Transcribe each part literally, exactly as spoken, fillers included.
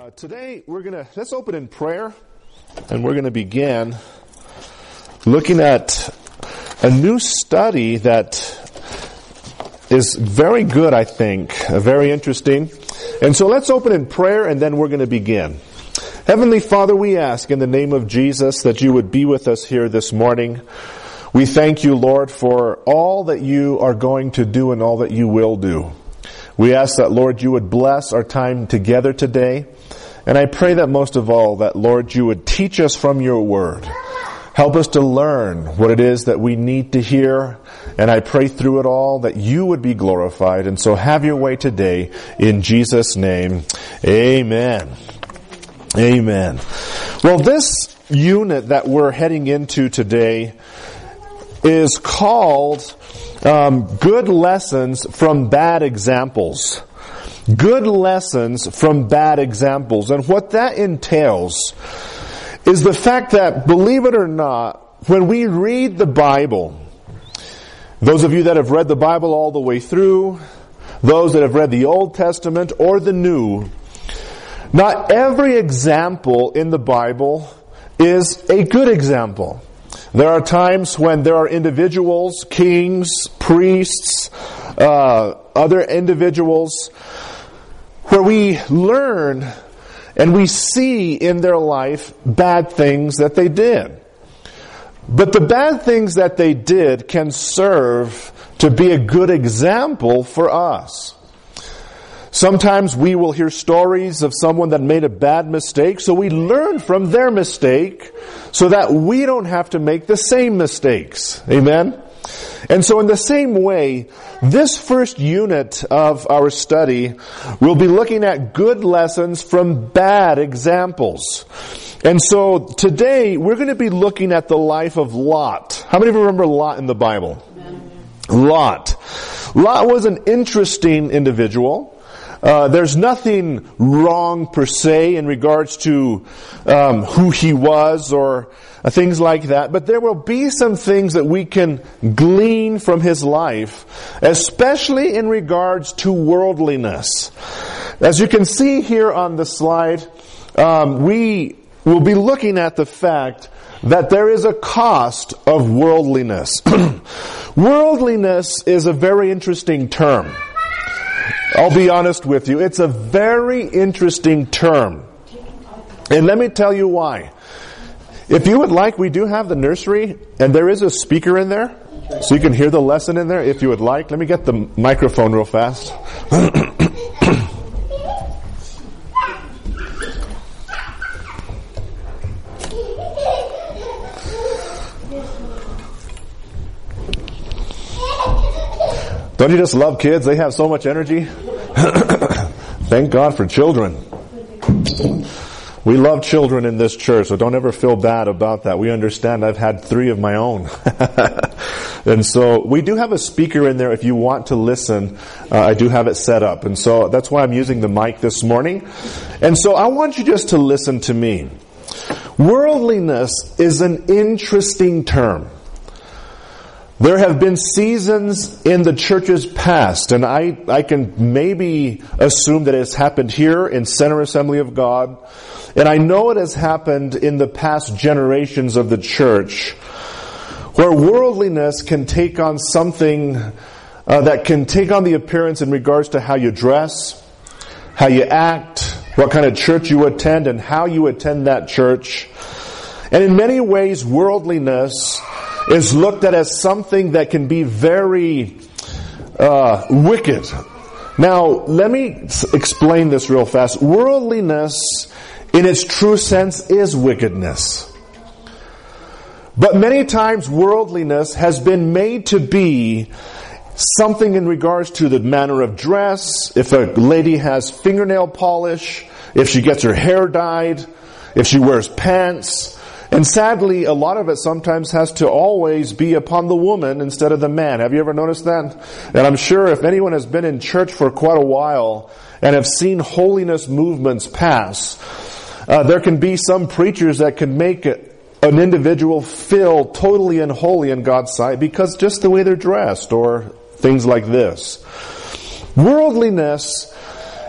Uh, today we're going to, let's open in prayer, and we're going to begin looking at a new study that is very good, I think, uh, very interesting. And so let's open in prayer, and then we're going to begin. Heavenly Father, we ask in the name of Jesus that you would be with us here this morning. We thank you, Lord, for all that you are going to do and all that you will do. We ask that, Lord, you would bless our time together today. And I pray that most of all, that, Lord, you would teach us from your word. Help us to learn what it is that we need to hear. And I pray through it all that you would be glorified. And so have your way today in Jesus' name. Amen. Amen. Well, this unit that we're heading into today is called um, Good Lessons from Bad Examples. Good lessons from bad examples. And what that entails is the fact that, believe it or not, when we read the Bible, those of you that have read the Bible all the way through, those that have read the Old Testament or the New, not every example in the Bible is a good example. There are times when there are individuals, kings, priests, uh, other individuals, where we learn and we see in their life bad things that they did. But the bad things that they did can serve to be a good example for us. Sometimes we will hear stories of someone that made a bad mistake, so we learn from their mistake so that we don't have to make the same mistakes. Amen? And so in the same way, this first unit of our study, we'll be looking at good lessons from bad examples. And so today, we're going to be looking at the life of Lot. How many of you remember Lot in the Bible? Amen. Lot. Lot was an interesting individual. Uh, there's nothing wrong per se in regards to um, who he was or uh, things like that. But there will be some things that we can glean from his life, especially in regards to worldliness. As you can see here on the slide, um, we will be looking at the fact that there is a cost of worldliness. Worldliness is a very interesting term. I'll be honest with you. It's a very interesting term. And let me tell you why. If you would like, we do have the nursery, and there is a speaker in there, so you can hear the lesson in there if you would like. Let me get the microphone real fast. Don't you just love kids? They have so much energy. Thank God for children. We love children in this church, so don't ever feel bad about that. We understand. I've had three of my own. And so we do have a speaker in there if you want to listen. Uh, I do have it set up. And so that's why I'm using the mic this morning. And so I want you just to listen to me. Worldliness is an interesting term. There have been seasons in the church's past, and I, I can maybe assume that it has happened here in Center Assembly of God, and I know it has happened in the past generations of the church, where worldliness can take on something uh, that can take on the appearance in regards to how you dress, how you act, what kind of church you attend, and how you attend that church. And in many ways, worldliness is looked at as something that can be very uh, wicked. Now, let me explain this real fast. Worldliness, in its true sense, is wickedness. But many times, worldliness has been made to be something in regards to the manner of dress, if a lady has fingernail polish, if she gets her hair dyed, if she wears pants. And sadly, a lot of it sometimes has to always be upon the woman instead of the man. Have you ever noticed that? And I'm sure if anyone has been in church for quite a while and have seen holiness movements pass, uh, there can be some preachers that can make an individual feel totally unholy in God's sight because just the way they're dressed or things like this. Worldliness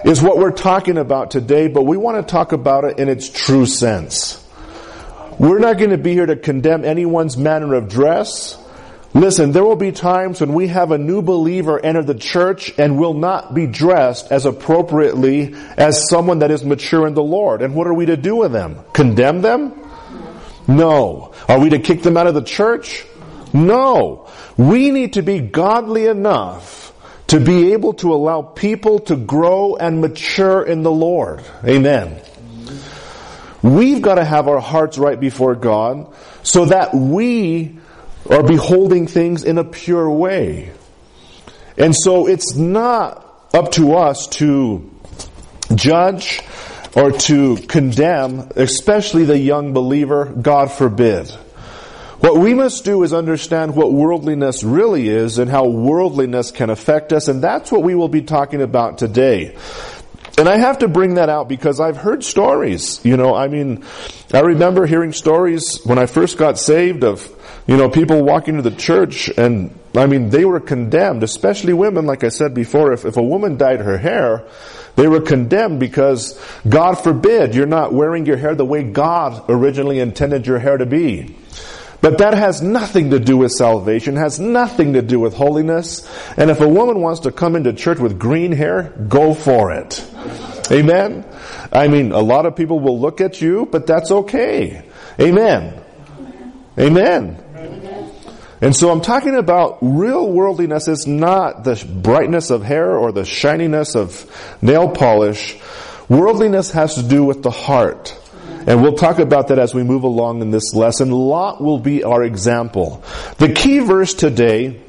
is what we're talking about today, but we want to talk about it in its true sense. We're not going to be here to condemn anyone's manner of dress. Listen, there will be times when we have a new believer enter the church and will not be dressed as appropriately as someone that is mature in the Lord. And what are we to do with them? Condemn them? No. Are we to kick them out of the church? No. We need to be godly enough to be able to allow people to grow and mature in the Lord. Amen. We've got to have our hearts right before God so that we are beholding things in a pure way. And so it's not up to us to judge or to condemn, especially the young believer, God forbid. What we must do is understand what worldliness really is and how worldliness can affect us, and that's what we will be talking about today. And I have to bring that out because I've heard stories. You know, I mean, I remember hearing stories when I first got saved of, you know, people walking to the church and, I mean, they were condemned, especially women, like I said before. If, if a woman dyed her hair, they were condemned because, God forbid, you're not wearing your hair the way God originally intended your hair to be. But that has nothing to do with salvation, has nothing to do with holiness. And if a woman wants to come into church with green hair, go for it. Amen? I mean, a lot of people will look at you, but that's okay. Amen. Amen. And so I'm talking about real worldliness is not the brightness of hair or the shininess of nail polish. Worldliness has to do with the heart. And we'll talk about that as we move along in this lesson. Lot will be our example. The key verse today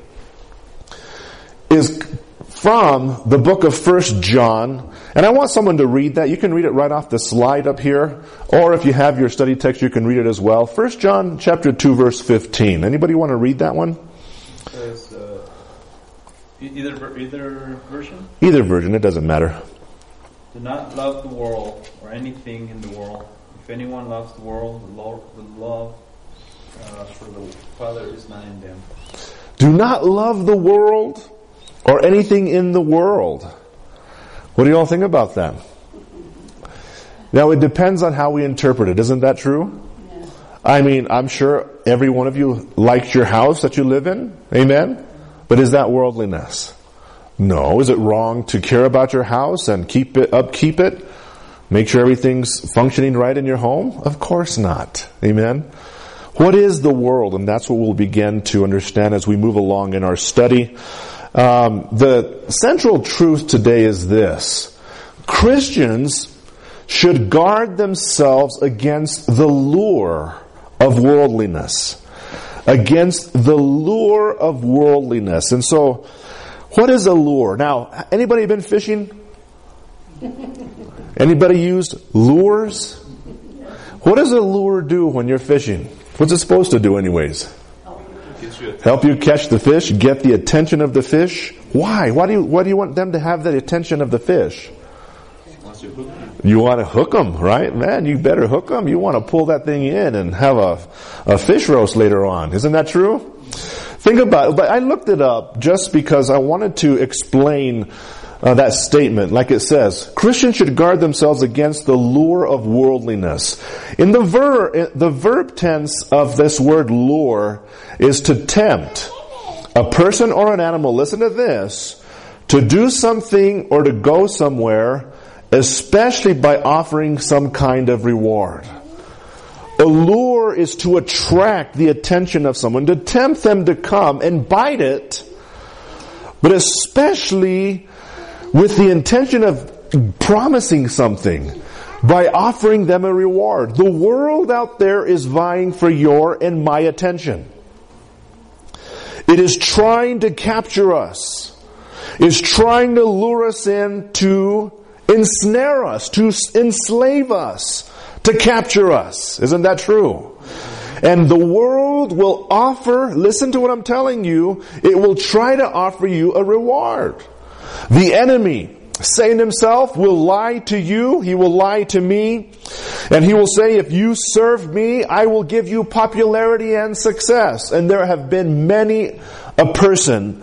is from the book of First John. And I want someone to read that. You can read it right off the slide up here. Or if you have your study text, you can read it as well. First John chapter two, verse fifteen. Anybody want to read that one? It says, uh, either, either version? Either version. It doesn't matter. Do not love the world or anything in the world. If anyone loves the world, the love, the love uh, for the Father is not in them. Do not love the world or anything in the world. What do you all think about that? Now, it depends on how we interpret it. Isn't that true? Yeah. I mean, I'm sure every one of you likes your house that you live in. Amen? But is that worldliness? No. Is it wrong to care about your house and keep it, upkeep it? Make sure everything's functioning right in your home? Of course not. Amen? What is the world? And that's what we'll begin to understand as we move along in our study. Um, the central truth today is this. Christians should guard themselves against the lure of worldliness. Against the lure of worldliness. And so, what is a lure? Now, anybody been fishing? Anybody used lures? What does a lure do when you're fishing? What's it supposed to do anyways? Help you catch the fish, get the attention of the fish. Why? Why do you, why do you want them to have the attention of the fish? You want to hook them, right? Man, you better hook them. You want to pull that thing in and have a, a fish roast later on. Isn't that true? Think about it. But I looked it up just because I wanted to explain Uh, that statement, like it says, Christians should guard themselves against the lure of worldliness. In the ver- the verb tense of this word lure is to tempt a person or an animal, listen to this, to do something or to go somewhere, especially by offering some kind of reward. A lure is to attract the attention of someone, to tempt them to come and bite it, but especially with the intention of promising something by offering them a reward. The world out there is vying for your and my attention. It is trying to capture us. It's trying to lure us in to ensnare us, to enslave us, to capture us. Isn't that true? And the world will offer, listen to what I'm telling you, it will try to offer you a reward. The enemy, Satan himself, will lie to you. He will lie to me. And he will say, if you serve me, I will give you popularity and success. And there have been many a person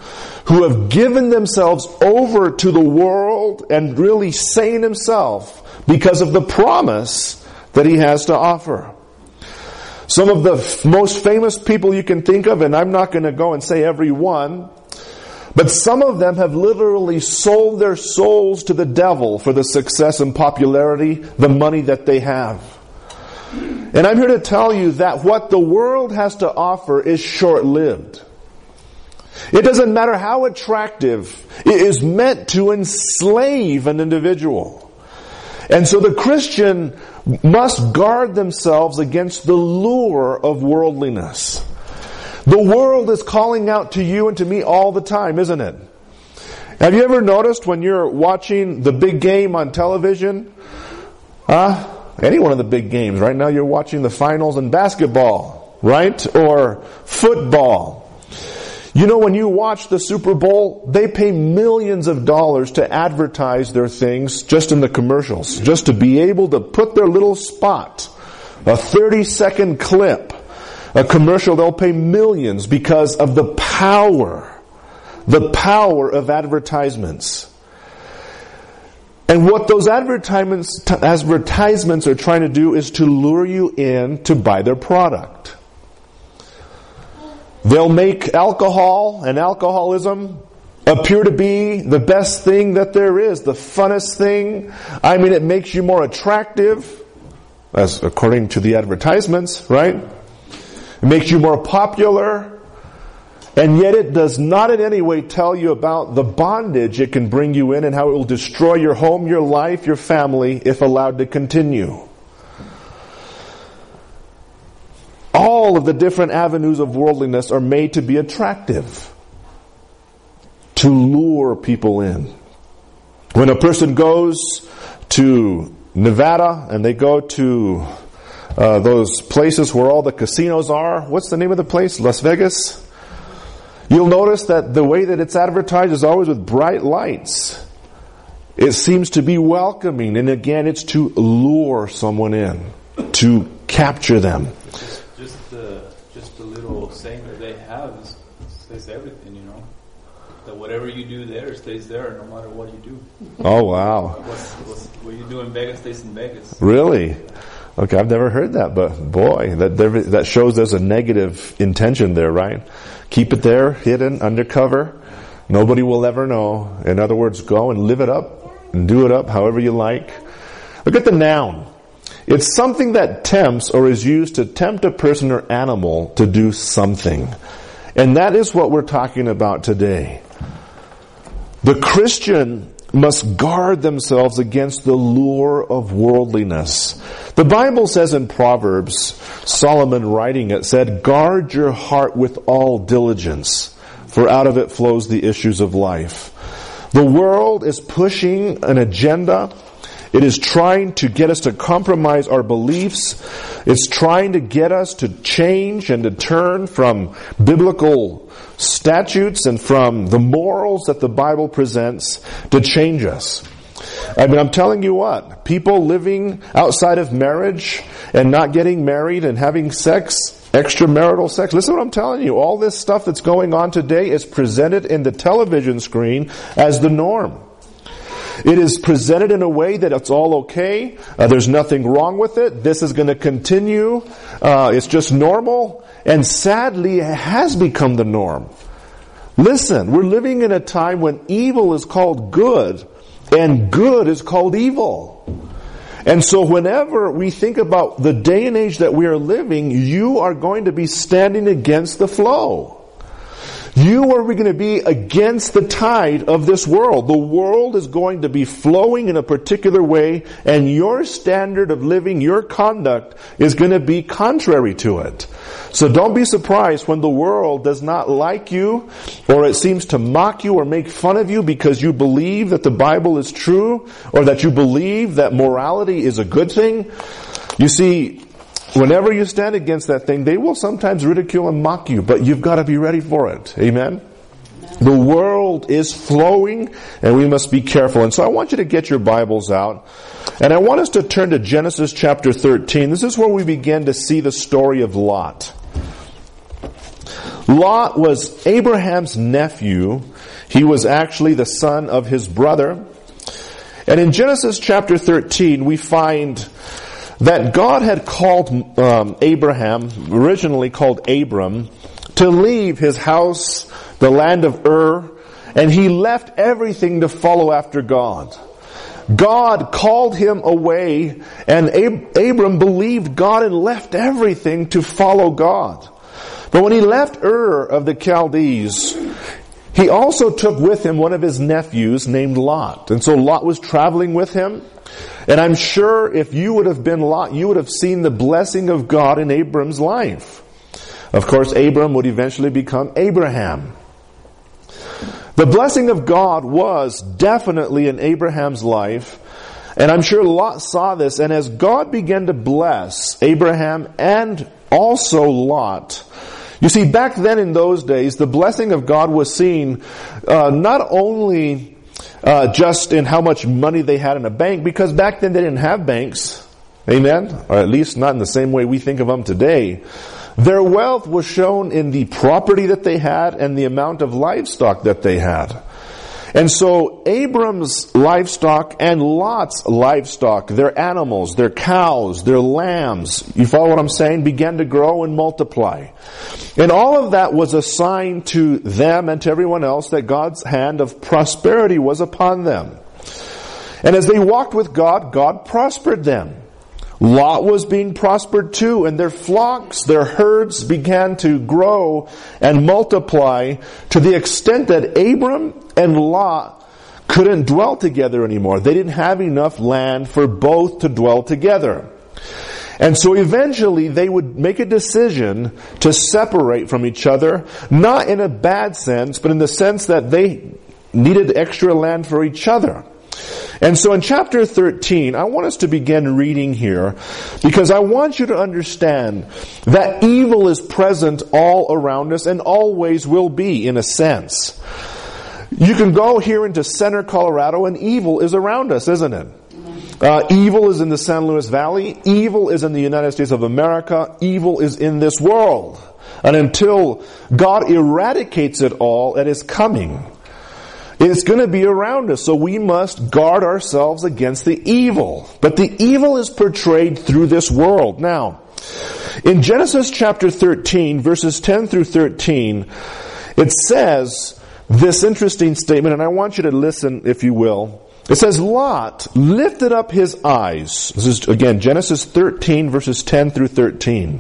who have given themselves over to the world and really saying himself because of the promise that he has to offer. Some of the f- most famous people you can think of, and I'm not going to go and say every one, but some of them have literally sold their souls to the devil for the success and popularity, the money that they have. And I'm here to tell you that what the world has to offer is short-lived. It doesn't matter how attractive, it is meant to enslave an individual. And so the Christian must guard themselves against the lure of worldliness. The world is calling out to you and to me all the time, isn't it? Have you ever noticed when you're watching the big game on television? Huh? Any one of the big games. Right now you're watching the finals in basketball, right? Or football. You know, when you watch the Super Bowl, they pay millions of dollars to advertise their things just in the commercials, just to be able to put their little spot, a thirty second clip, a commercial. They'll pay millions because of the power, the power of advertisements. And what those advertisements, advertisements are trying to do is to lure you in to buy their product. They'll make alcohol and alcoholism appear to be the best thing that there is, the funnest thing. I mean, it makes you more attractive, as according to the advertisements, right? It makes you more popular. And yet it does not in any way tell you about the bondage it can bring you in and how it will destroy your home, your life, your family if allowed to continue. All of the different avenues of worldliness are made to be attractive, to lure people in. When a person goes to Nevada and they go to uh, those places where all the casinos are, what's the name of the place? Las Vegas? You'll notice that the way that it's advertised is always with bright lights. It seems to be welcoming, and again, it's to lure someone in, to capture them. Just, just the just the little saying that they have is, says everything, you know. That whatever you do there stays there, no matter what you do. Oh wow! What's, what's, what you do in Vegas stays in Vegas. Really? Okay, I've never heard that, but boy, that there, that shows there's a negative intention there, right? Keep it there, hidden, undercover. Nobody will ever know. In other words, go and live it up and do it up however you like. Look at the noun. It's something that tempts or is used to tempt a person or animal to do something. And that is what we're talking about today. The Christian must guard themselves against the lure of worldliness. The Bible says in Proverbs, Solomon writing it said, "Guard your heart with all diligence, for out of it flows the issues of life." The world is pushing an agenda. It is trying to get us to compromise our beliefs. It's trying to get us to change and to turn from biblical statutes and from the morals that the Bible presents to change us. I mean, I'm telling you what, people living outside of marriage and not getting married and having sex, extramarital sex, listen to what I'm telling you. All this stuff that's going on today is presented in the television screen as the norm. It is presented in a way that it's all okay. Uh, there's nothing wrong with it. This is going to continue. Uh, it's just normal. And sadly, it has become the norm. Listen, we're living in a time when evil is called good and good is called evil. And so whenever we think about the day and age that we are living, you are going to be standing against the flow. You are going to be against the tide of this world. The world is going to be flowing in a particular way, and your standard of living, your conduct, is going to be contrary to it. So don't be surprised when the world does not like you, or it seems to mock you or make fun of you because you believe that the Bible is true, or that you believe that morality is a good thing. You see, whenever you stand against that thing, they will sometimes ridicule and mock you, but you've got to be ready for it. Amen? The world is flowing, and we must be careful. And so I want you to get your Bibles out, and I want us to turn to Genesis chapter thirteen. This is where we begin to see the story of Lot. Lot was Abraham's nephew. He was actually the son of his brother. And in Genesis chapter thirteen, we find that God had called um, Abraham, originally called Abram, to leave his house, the land of Ur, and he left everything to follow after God. God called him away, and Ab- Abram believed God and left everything to follow God. But when he left Ur of the Chaldees, he also took with him one of his nephews named Lot. And so Lot was traveling with him. And I'm sure if you would have been Lot, you would have seen the blessing of God in Abram's life. Of course, Abram would eventually become Abraham. The blessing of God was definitely in Abraham's life, and I'm sure Lot saw this, and as God began to bless Abraham and also Lot, you see, back then in those days, the blessing of God was seen uh, not only uh, just in how much money they had in a bank, because back then they didn't have banks, amen? Or at least not in the same way we think of them today. Their wealth was shown in the property that they had and the amount of livestock that they had. And so Abram's livestock and Lot's livestock, their animals, their cows, their lambs, you follow what I'm saying, began to grow and multiply. And all of that was a sign to them and to everyone else that God's hand of prosperity was upon them. And as they walked with God, God prospered them. Lot was being prospered too, and their flocks, their herds began to grow and multiply to the extent that Abram and Lot couldn't dwell together anymore. They didn't have enough land for both to dwell together. And so eventually they would make a decision to separate from each other, not in a bad sense, but in the sense that they needed extra land for each other. And so in chapter thirteen, I want us to begin reading here because I want you to understand that evil is present all around us and always will be, in a sense. You can go here into Center, Colorado, and evil is around us, isn't it? Uh, evil is in the San Luis Valley. Evil is in the United States of America. Evil is in this world. And until God eradicates it all at His coming, it's going to be around us, so we must guard ourselves against the evil. But the evil is portrayed through this world. Now, in Genesis chapter thirteen, verses ten through thirteen, it says this interesting statement, and I want you to listen, if you will. It says, Lot lifted up his eyes. This is, again, Genesis thirteen, verses ten through thirteen.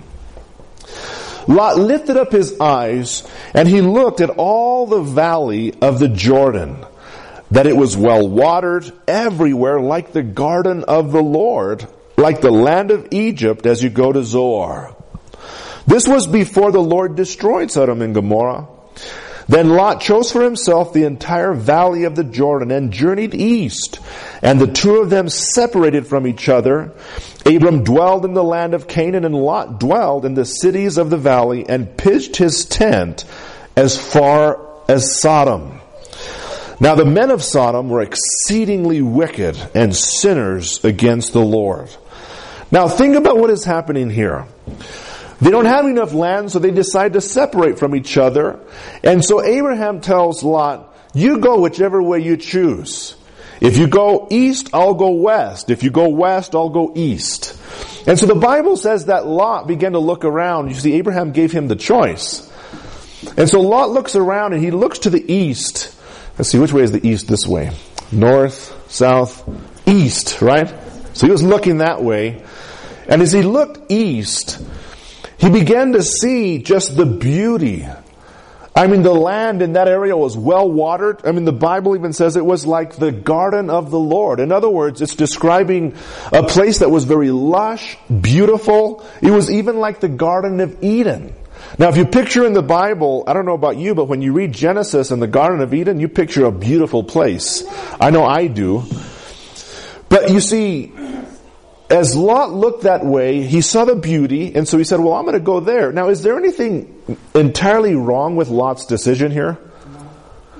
Lot lifted up his eyes, and he looked at all the valley of the Jordan, that it was well watered everywhere, like the garden of the Lord, like the land of Egypt as you go to Zoar. This was before the Lord destroyed Sodom and Gomorrah. Then Lot chose for himself the entire valley of the Jordan and journeyed east, and the two of them separated from each other. Abram dwelled in the land of Canaan, and Lot dwelled in the cities of the valley and pitched his tent as far as Sodom. Now the men of Sodom were exceedingly wicked and sinners against the Lord. Now think about what is happening here. They don't have enough land, so they decide to separate from each other. And so Abraham tells Lot, you go whichever way you choose. If you go east, I'll go west. If you go west, I'll go east. And so the Bible says that Lot began to look around. You see, Abraham gave him the choice. And so Lot looks around and he looks to the east. Let's see, which way is the east this way? North, south, east, right? So he was looking that way. And as he looked east, he began to see just the beauty. I mean, the land in that area was well watered. I mean, the Bible even says it was like the garden of the Lord. In other words, it's describing a place that was very lush, beautiful. It was even like the Garden of Eden. Now, if you picture in the Bible, I don't know about you, but when you read Genesis and the Garden of Eden, you picture a beautiful place. I know I do. But you see, as Lot looked that way, he saw the beauty, and so he said, well, I'm going to go there. Now, is there anything entirely wrong with Lot's decision here?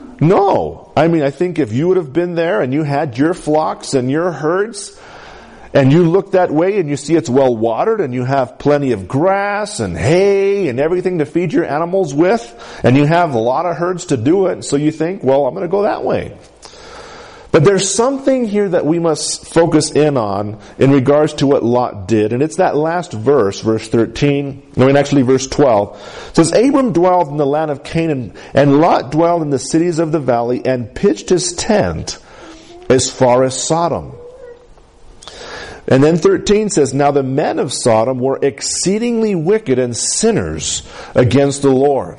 No. I mean, I think if you would have been there and you had your flocks and your herds, and you look that way and you see it's well watered and you have plenty of grass and hay and everything to feed your animals with, and you have a lot of herds to do it, so you think, well, I'm going to go that way. But there's something here that we must focus in on in regards to what Lot did, and it's that last verse, verse thirteen, no, and actually verse twelve. It says, Abram dwelled in the land of Canaan, and Lot dwelled in the cities of the valley, and pitched his tent as far as Sodom. And then thirteen says, now the men of Sodom were exceedingly wicked and sinners against the Lord.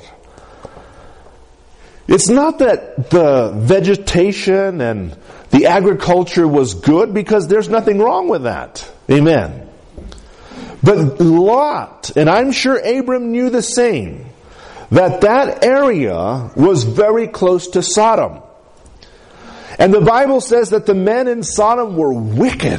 It's not that the vegetation and the agriculture was good, because there's nothing wrong with that. Amen. But Lot, and I'm sure Abram knew the same, that that area was very close to Sodom. And the Bible says that the men in Sodom were wicked.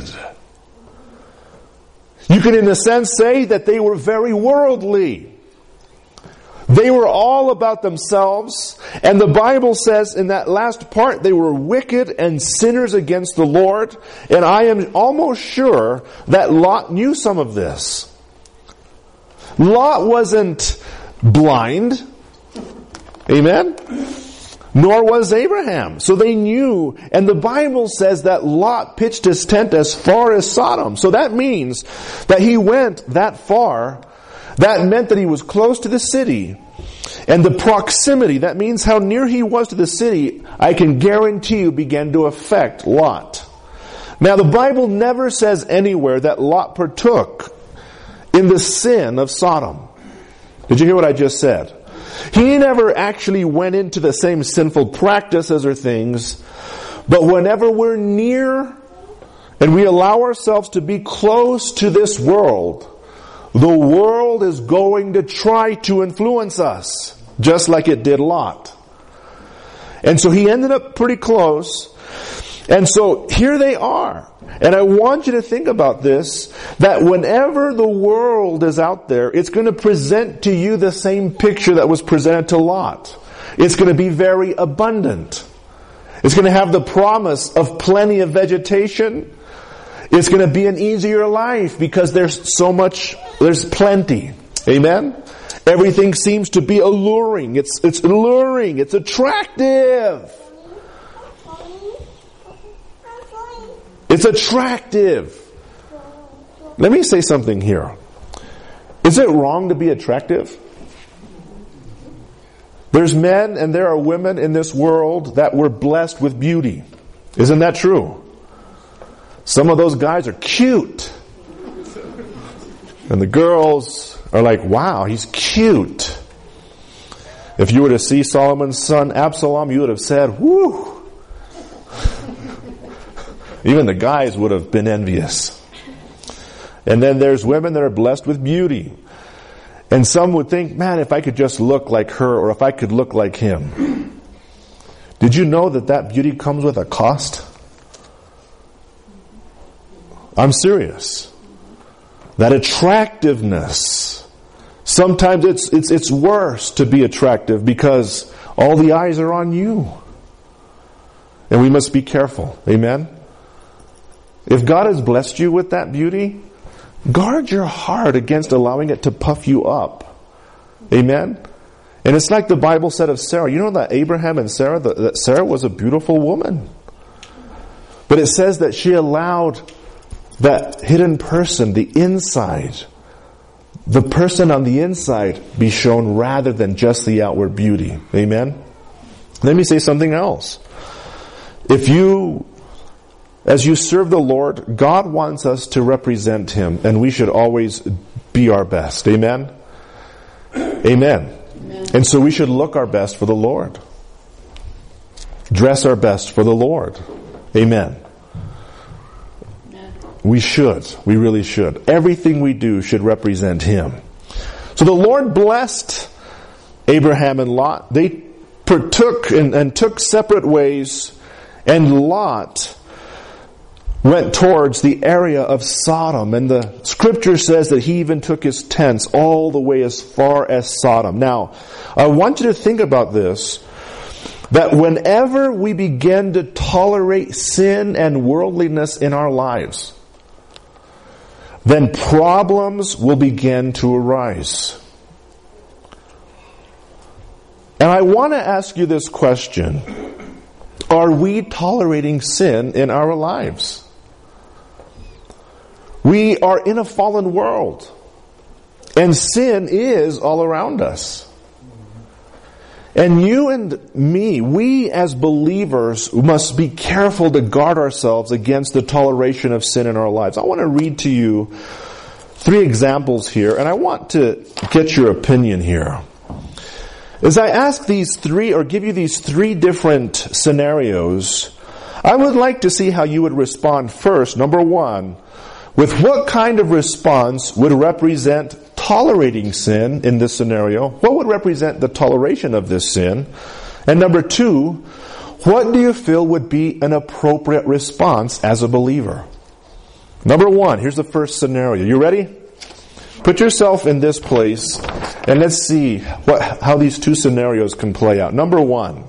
You can in a sense say that they were very worldly. They were all about themselves, and the Bible says in that last part, they were wicked and sinners against the Lord, and I am almost sure that Lot knew some of this. Lot wasn't blind, amen? Nor was Abraham. So they knew, and the Bible says that Lot pitched his tent as far as Sodom. So that means that he went that far. That meant that he was close to the city. And the proximity, that means how near he was to the city, I can guarantee you began to affect Lot. Now the Bible never says anywhere that Lot partook in the sin of Sodom. Did you hear what I just said? He never actually went into the same sinful practices or things, but whenever we're near and we allow ourselves to be close to this world, the world is going to try to influence us, just like it did Lot. And so he ended up pretty close. And so here they are. And I want you to think about this, that whenever the world is out there, it's going to present to you the same picture that was presented to Lot. It's going to be very abundant. It's going to have the promise of plenty of vegetation. It's going to be an easier life because there's so much, there's plenty. Amen? Everything seems to be alluring. It's, it's alluring. It's attractive. It's attractive. Let me say something here. Is it wrong to be attractive? There's men and there are women in this world that were blessed with beauty. Isn't that true? Some of those guys are cute. And the girls are like, wow, he's cute. If you were to see Solomon's son Absalom, you would have said, whoo. Even the guys would have been envious. And then there's women that are blessed with beauty. And some would think, man, if I could just look like her, or if I could look like him. Did you know that that beauty comes with a cost? I'm serious. That attractiveness. Sometimes it's, it's, it's worse to be attractive because all the eyes are on you. And we must be careful. Amen? If God has blessed you with that beauty, guard your heart against allowing it to puff you up. Amen? And it's like the Bible said of Sarah. You know that Abraham and Sarah, that Sarah was a beautiful woman. But it says that she allowed that hidden person, the inside, the person on the inside be shown rather than just the outward beauty. Amen? Let me say something else. If you, as you serve the Lord, God wants us to represent Him, and we should always be our best. Amen? Amen. Amen. And so we should look our best for the Lord. Dress our best for the Lord. Amen. We should. We really should. Everything we do should represent Him. So the Lord blessed Abraham and Lot. They partook and, and took separate ways, and Lot went towards the area of Sodom. And the scripture says that he even took his tents all the way as far as Sodom. Now, I want you to think about this, that whenever we begin to tolerate sin and worldliness in our lives, then problems will begin to arise. And I want to ask you this question. Are we tolerating sin in our lives? We are in a fallen world, and sin is all around us. And you and me, we as believers must be careful to guard ourselves against the toleration of sin in our lives. I want to read to you three examples here, and I want to get your opinion here. As I ask these three, or give you these three different scenarios, I would like to see how you would respond first. Number one, with what kind of response would represent tolerating sin in this scenario? What would represent the toleration of this sin? And number two, what do you feel would be an appropriate response as a believer? Number one, here's the first scenario. You ready? Put yourself in this place, and let's see what, how these two scenarios can play out. Number one,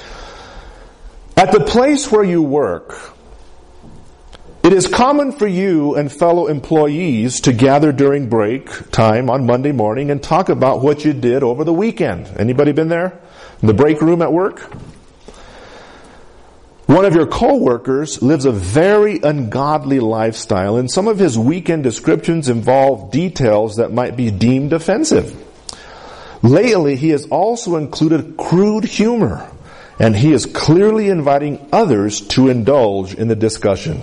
at the place where you work, it is common for you and fellow employees to gather during break time on Monday morning and talk about what you did over the weekend. Anybody been there? In the break room at work? One of your co-workers lives a very ungodly lifestyle, and some of his weekend descriptions involve details that might be deemed offensive. Lately, he has also included crude humor, and he is clearly inviting others to indulge in the discussion.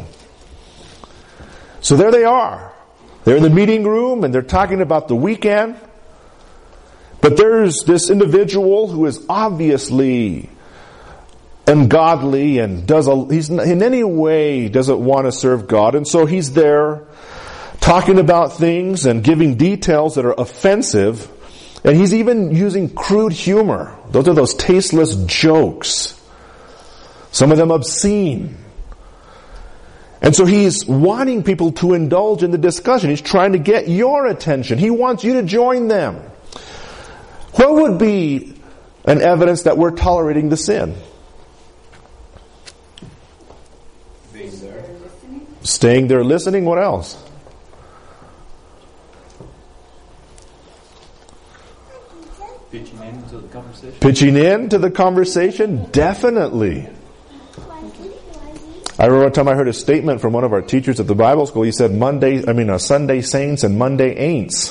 So there they are. They're in the meeting room and they're talking about the weekend. But there's this individual who is obviously ungodly and does a, he's in any way doesn't want to serve God. And so he's there talking about things and giving details that are offensive. And he's even using crude humor. Those are those tasteless jokes. Some of them obscene. And so he's wanting people to indulge in the discussion. He's trying to get your attention. He wants you to join them. What would be an evidence that we're tolerating the sin? Being there. Staying there listening. What else? Pitching into the conversation. Pitching into the conversation? Definitely. I remember one time I heard a statement from one of our teachers at the Bible school. He said, "Monday, I mean, uh, Sunday saints and Monday ain'ts."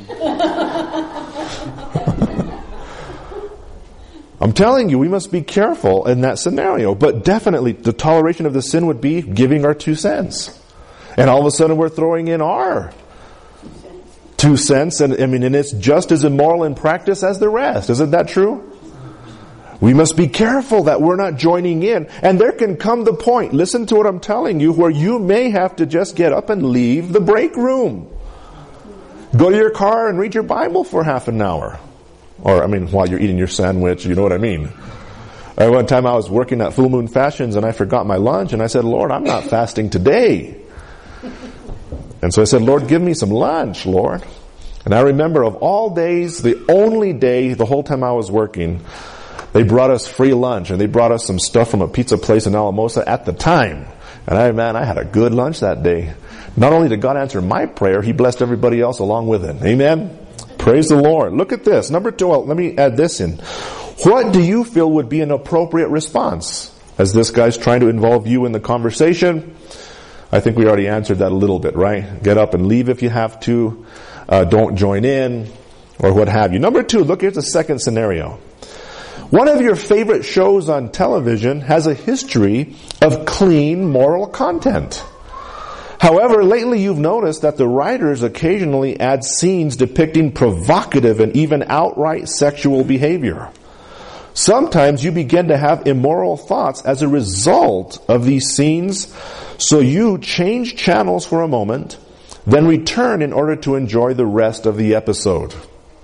I'm telling you, we must be careful in that scenario. But definitely, the toleration of the sin would be giving our two cents. And all of a sudden, we're throwing in our two cents. And I mean, and it's just as immoral in practice as the rest. Isn't that true? We must be careful that we're not joining in. And there can come the point, listen to what I'm telling you, where you may have to just get up and leave the break room. Go to your car and read your Bible for half an hour. Or, I mean, while you're eating your sandwich, you know what I mean. Or one time I was working at Full Moon Fashions and I forgot my lunch, and I said, "Lord, I'm not fasting today." And so I said, "Lord, give me some lunch, Lord." And I remember of all days, the only day the whole time I was working, they brought us free lunch, and they brought us some stuff from a pizza place in Alamosa at the time. And I, man, I had a good lunch that day. Not only did God answer my prayer, He blessed everybody else along with it. Amen? Praise the Lord. Look at this. Number two, well, let me add this in. What do you feel would be an appropriate response? As this guy's trying to involve you in the conversation, I think we already answered that a little bit, right? Get up and leave if you have to. Uh, don't join in, or what have you. Number two, look, here's the second scenario. One of your favorite shows on television has a history of clean moral content. However, lately you've noticed that the writers occasionally add scenes depicting provocative and even outright sexual behavior. Sometimes you begin to have immoral thoughts as a result of these scenes, so you change channels for a moment, then return in order to enjoy the rest of the episode.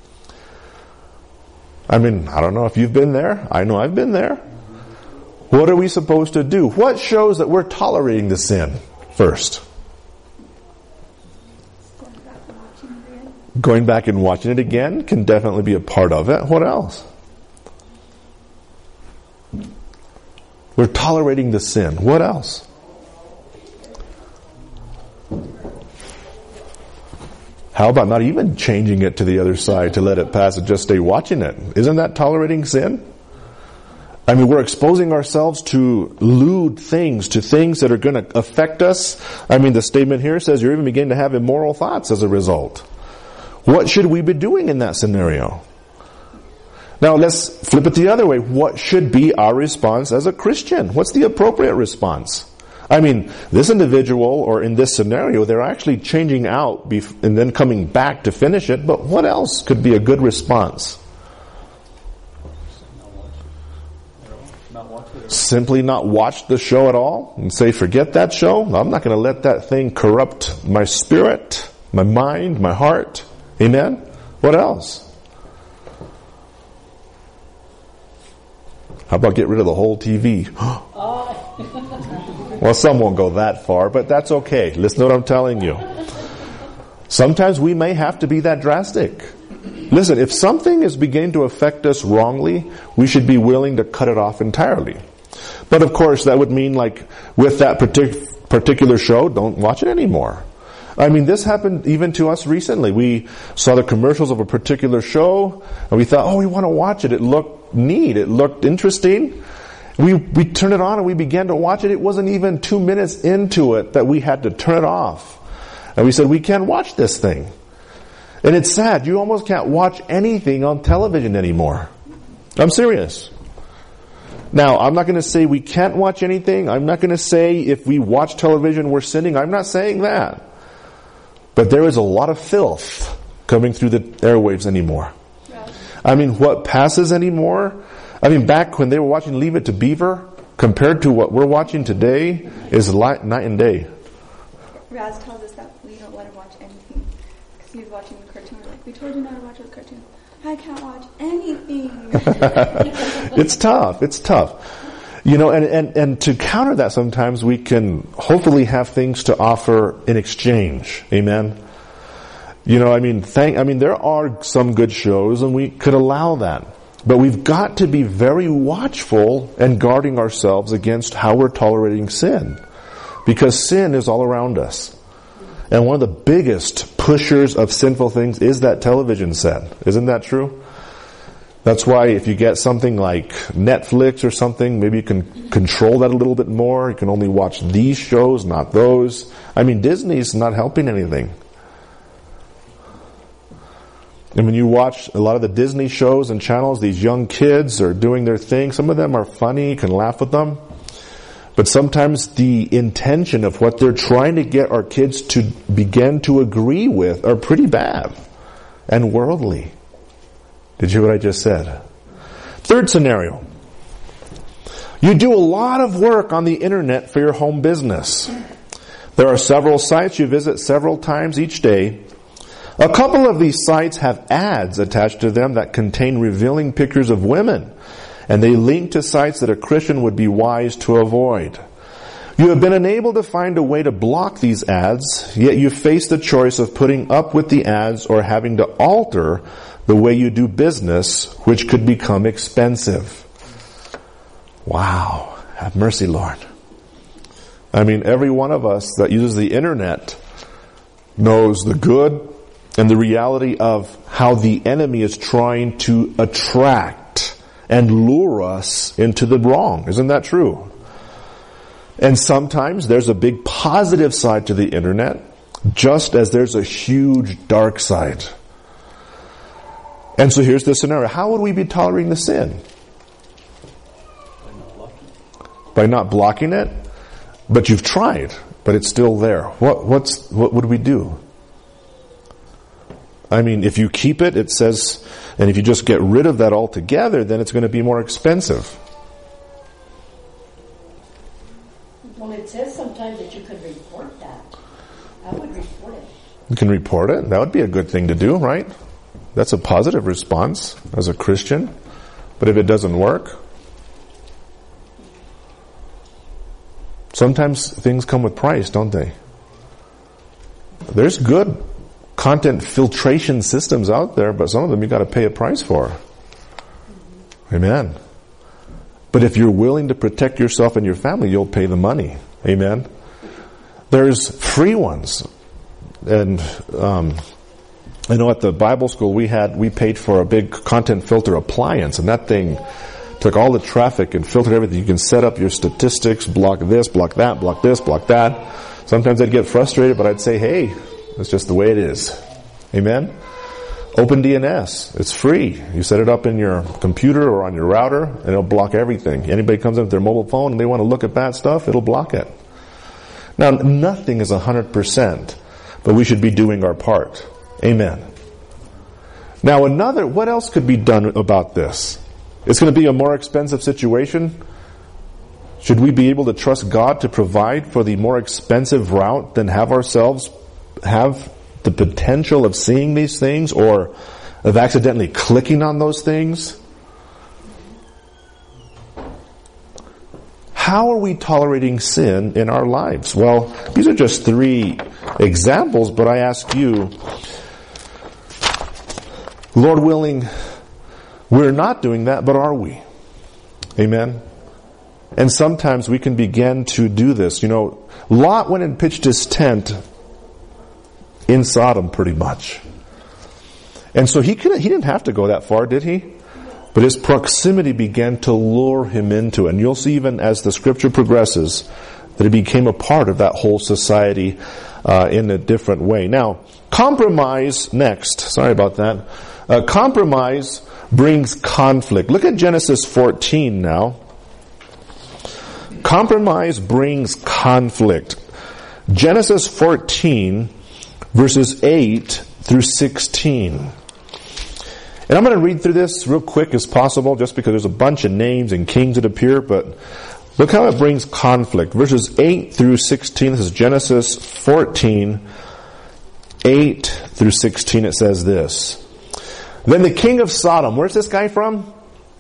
I mean, I don't know if you've been there. I know I've been there. What are we supposed to do? What shows that we're tolerating the sin first? Going back and watching it again can definitely be a part of it. What else? We're tolerating the sin. What else? How about not even changing it to the other side to let it pass and just stay watching it? Isn't that tolerating sin? I mean, we're exposing ourselves to lewd things, to things that are going to affect us. I mean, the statement here says you're even beginning to have immoral thoughts as a result. What should we be doing in that scenario? Now, let's flip it the other way. What should be our response as a Christian? What's the appropriate response? I mean, this individual, or in this scenario, they're actually changing out bef- and then coming back to finish it, but what else could be a good response? Simply not watch the show at all and say, forget that show. I'm not going to let that thing corrupt my spirit, my mind, my heart. Amen? What else? How about get rid of the whole T V? Well, some won't go that far, but that's okay. Listen to what I'm telling you. Sometimes we may have to be that drastic. Listen, if something is beginning to affect us wrongly, we should be willing to cut it off entirely. But of course, that would mean, like, with that partic- particular show, don't watch it anymore. I mean, this happened even to us recently. We saw the commercials of a particular show, and we thought, oh, we want to watch it. It looked neat. It looked interesting. We we turned it on and we began to watch it. It wasn't even two minutes into it that we had to turn it off. And we said, we can't watch this thing. And it's sad. You almost can't watch anything on television anymore. I'm serious. Now, I'm not going to say we can't watch anything. I'm not going to say if we watch television we're sinning. I'm not saying that. But there is a lot of filth coming through the airwaves anymore. Yeah. I mean, what passes anymore? I mean, back when they were watching Leave It to Beaver, compared to what we're watching today, is light, night and day. Raz tells us that we don't let him watch anything. Because he was watching the cartoon. We're like, we told you not to watch the cartoon. I can't watch anything. It's tough. It's tough. You know, and, and, and to counter that, sometimes we can hopefully have things to offer in exchange. Amen? You know, I mean, thank, I mean, there are some good shows and we could allow that. But we've got to be very watchful and guarding ourselves against how we're tolerating sin. Because sin is all around us. And one of the biggest pushers of sinful things is that television set. Isn't that true? That's why if you get something like Netflix or something, maybe you can control that a little bit more. You can only watch these shows, not those. I mean, Disney's not helping anything. And when you watch a lot of the Disney shows and channels, these young kids are doing their thing. Some of them are funny, you can laugh with them. But sometimes the intention of what they're trying to get our kids to begin to agree with are pretty bad and worldly. Did you hear what I just said? Third scenario. You do a lot of work on the internet for your home business. There are several sites you visit several times each day. A couple of these sites have ads attached to them that contain revealing pictures of women, and they link to sites that a Christian would be wise to avoid. You have been unable to find a way to block these ads, yet you face the choice of putting up with the ads or having to alter the way you do business, which could become expensive. Wow. Have mercy, Lord. I mean, every one of us that uses the internet knows the good and the reality of how the enemy is trying to attract and lure us into the wrong. Isn't that true? And sometimes there's a big positive side to the internet, just as there's a huge dark side. And so here's the scenario. How would we be tolerating the sin? By not blocking it? But you've tried, but it's still there. What, what's, what would we do? I mean, if you keep it, it says, and if you just get rid of that altogether, then it's going to be more expensive. Well, it says sometimes that you could report that. I would report it. You can report it. That would be a good thing to do, right? That's a positive response as a Christian. But if it doesn't work, sometimes things come with price, don't they? There's good content filtration systems out there, but some of them you got to pay a price for. Amen. But if you're willing to protect yourself and your family, you'll pay the money. Amen. There's free ones. And um, I know at the Bible school we had, we paid for a big content filter appliance, and that thing took all the traffic and filtered everything. You can set up your statistics, block this, block that, block this, block that. Sometimes I'd get frustrated, but I'd say, hey, that's just the way it is. Amen? OpenDNS. It's free. You set it up in your computer or on your router, and it'll block everything. Anybody comes in with their mobile phone and they want to look at bad stuff, it'll block it. Now, nothing is one hundred percent, but we should be doing our part. Amen. Now, another, what else could be done about this? It's going to be a more expensive situation. Should we be able to trust God to provide for the more expensive route than have ourselves have the potential of seeing these things or of accidentally clicking on those things? How are we tolerating sin in our lives? Well, these are just three examples, but I ask you, Lord willing, we're not doing that, but are we? Amen? And sometimes we can begin to do this. You know, Lot went and pitched his tent in Sodom pretty much. And so he couldn't, he didn't have to go that far, did he? But his proximity began to lure him into it. And you'll see even as the scripture progresses that he became a part of that whole society uh, in a different way. Now, compromise next. Sorry about that. Uh, compromise brings conflict. Look at Genesis fourteen now. Compromise brings conflict. Genesis fourteen, verses eight through sixteen. And I'm going to read through this real quick as possible, just because there's a bunch of names and kings that appear, but look how it brings conflict. Verses eight through sixteen, this is Genesis fourteen, eight through sixteen, it says this. Then the king of Sodom, where's this guy from?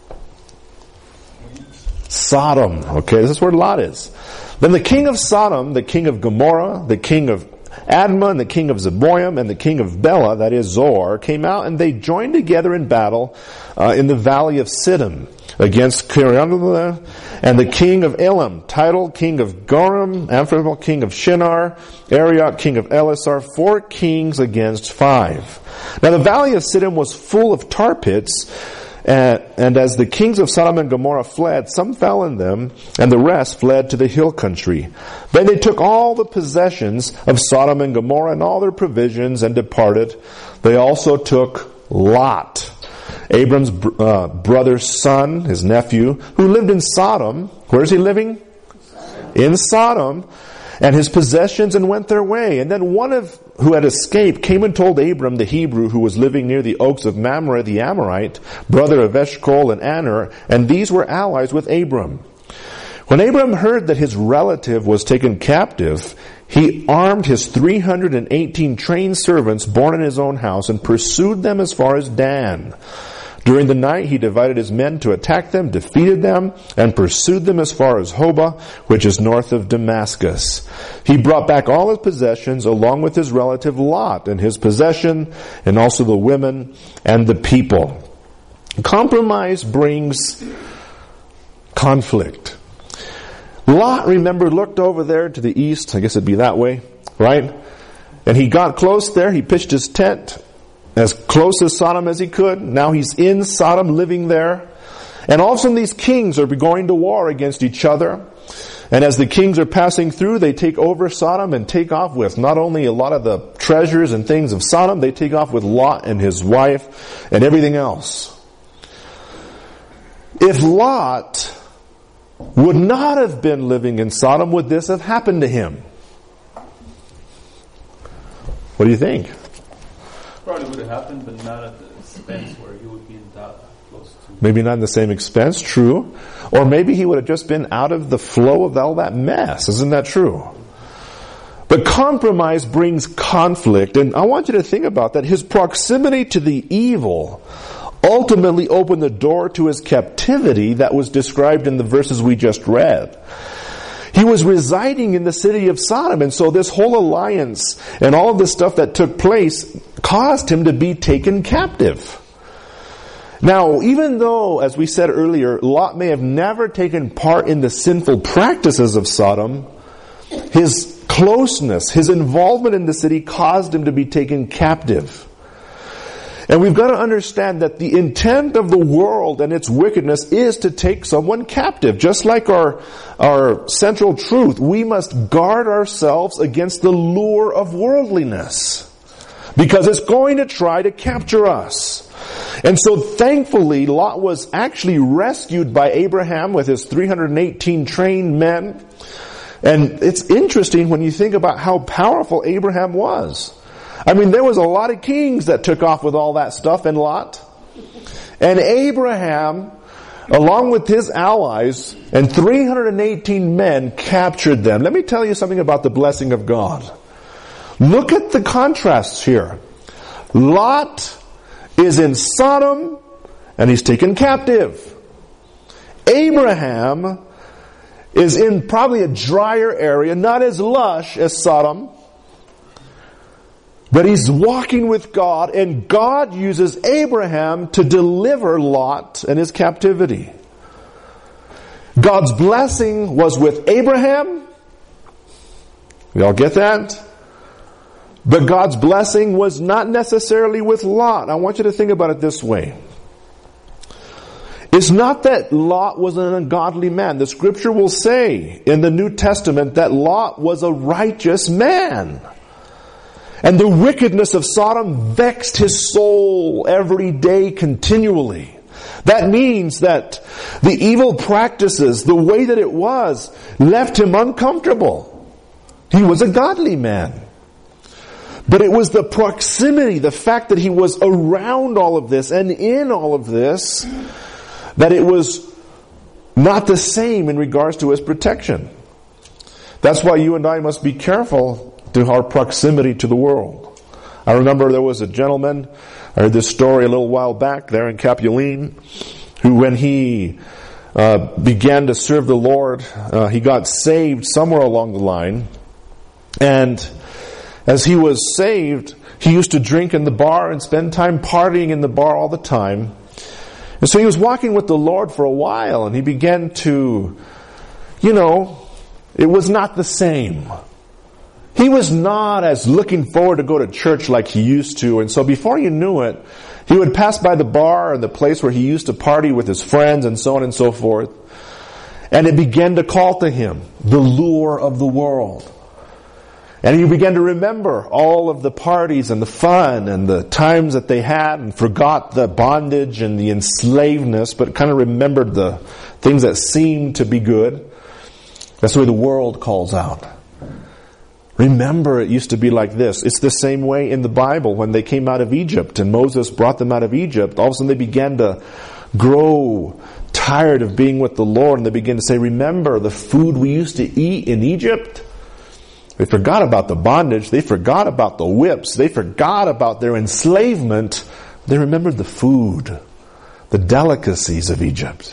Sodom. Okay, this is where Lot is. Then the king of Sodom, the king of Gomorrah, the king of Admah, and the king of Zeboim, and the king of Bela, that is Zoar, came out and they joined together in battle uh, in the valley of Siddim against Kiriath, and the king of Elam, Tidal, king of Goram, Amphraphel, king of Shinar, Arioch, king of Elasar, four kings against five. Now the valley of Siddim was full of tar pits, And, and as the kings of Sodom and Gomorrah fled, some fell in them, and the rest fled to the hill country. Then they took all the possessions of Sodom and Gomorrah and all their provisions and departed. They also took Lot, Abram's uh, brother's son, his nephew, who lived in Sodom. Where is he living? In Sodom. And his possessions, and went their way. And then one of who had escaped came and told Abram the Hebrew, who was living near the oaks of Mamre the Amorite, brother of Eshcol and Aner, and these were allies with Abram. When Abram heard that his relative was taken captive, he armed his three hundred eighteen trained servants born in his own house and pursued them as far as Dan. During the night he divided his men to attack them, defeated them, and pursued them as far as Hobah, which is north of Damascus. He brought back all his possessions along with his relative Lot and his possession, and also the women and the people. Compromise brings conflict. Lot, remember, looked over there to the east. I guess it'd be that way, right? And he got close there. He pitched his tent as close as Sodom as he could. Now he's in Sodom, living there. And all of a sudden these kings are going to war against each other. And as the kings are passing through, they take over Sodom and take off with not only a lot of the treasures and things of Sodom, they take off with Lot and his wife and everything else. If Lot would not have been living in Sodom, would this have happened to him? What do you think? Probably would have happened, but not at the expense where he would be in that close to. Maybe not in the same expense, true. Or maybe he would have just been out of the flow of all that mess. Isn't that true? But compromise brings conflict, and I want you to think about that. His proximity to the evil ultimately opened the door to his captivity that was described in the verses we just read. He was residing in the city of Sodom, and so this whole alliance and all of the stuff that took place caused him to be taken captive. Now, even though, as we said earlier, Lot may have never taken part in the sinful practices of Sodom, his closeness, his involvement in the city caused him to be taken captive. And we've got to understand that the intent of the world and its wickedness is to take someone captive. Just like our, our central truth, we must guard ourselves against the lure of worldliness. Because it's going to try to capture us. And so thankfully, Lot was actually rescued by Abraham with his three hundred eighteen trained men. And it's interesting when you think about how powerful Abraham was. I mean, there was a lot of kings that took off with all that stuff in Lot. And Abraham, along with his allies and three hundred eighteen men, captured them. Let me tell you something about the blessing of God. Look at the contrasts here. Lot is in Sodom and he's taken captive. Abraham is in probably a drier area, not as lush as Sodom. But he's walking with God, and God uses Abraham to deliver Lot and his captivity. God's blessing was with Abraham. We all get that? But God's blessing was not necessarily with Lot. I want you to think about it this way. It's not that Lot was an ungodly man. The scripture will say in the New Testament that Lot was a righteous man. And the wickedness of Sodom vexed his soul every day continually. That means that the evil practices, the way that it was, left him uncomfortable. He was a godly man. But it was the proximity, the fact that he was around all of this and in all of this, that it was not the same in regards to his protection. That's why you and I must be careful to our proximity to the world. I remember there was a gentleman, I heard this story a little while back there in Capuline, who when he uh, began to serve the Lord, uh, he got saved somewhere along the line. And as he was saved, he used to drink in the bar and spend time partying in the bar all the time. And so he was walking with the Lord for a while, and he began to, you know, it was not the same. He was not as looking forward to go to church like he used to. And so before you knew it, he would pass by the bar and the place where he used to party with his friends and so on and so forth. And it began to call to him the lure of the world. And he began to remember all of the parties and the fun and the times that they had and forgot the bondage and the enslavedness, but kind of remembered the things that seemed to be good. That's the way the world calls out. Remember, it used to be like this. It's the same way in the Bible when they came out of Egypt and Moses brought them out of Egypt. All of a sudden they began to grow tired of being with the Lord, and they began to say, remember the food we used to eat in Egypt? They forgot about the bondage. They forgot about the whips. They forgot about their enslavement. They remembered the food, the delicacies of Egypt.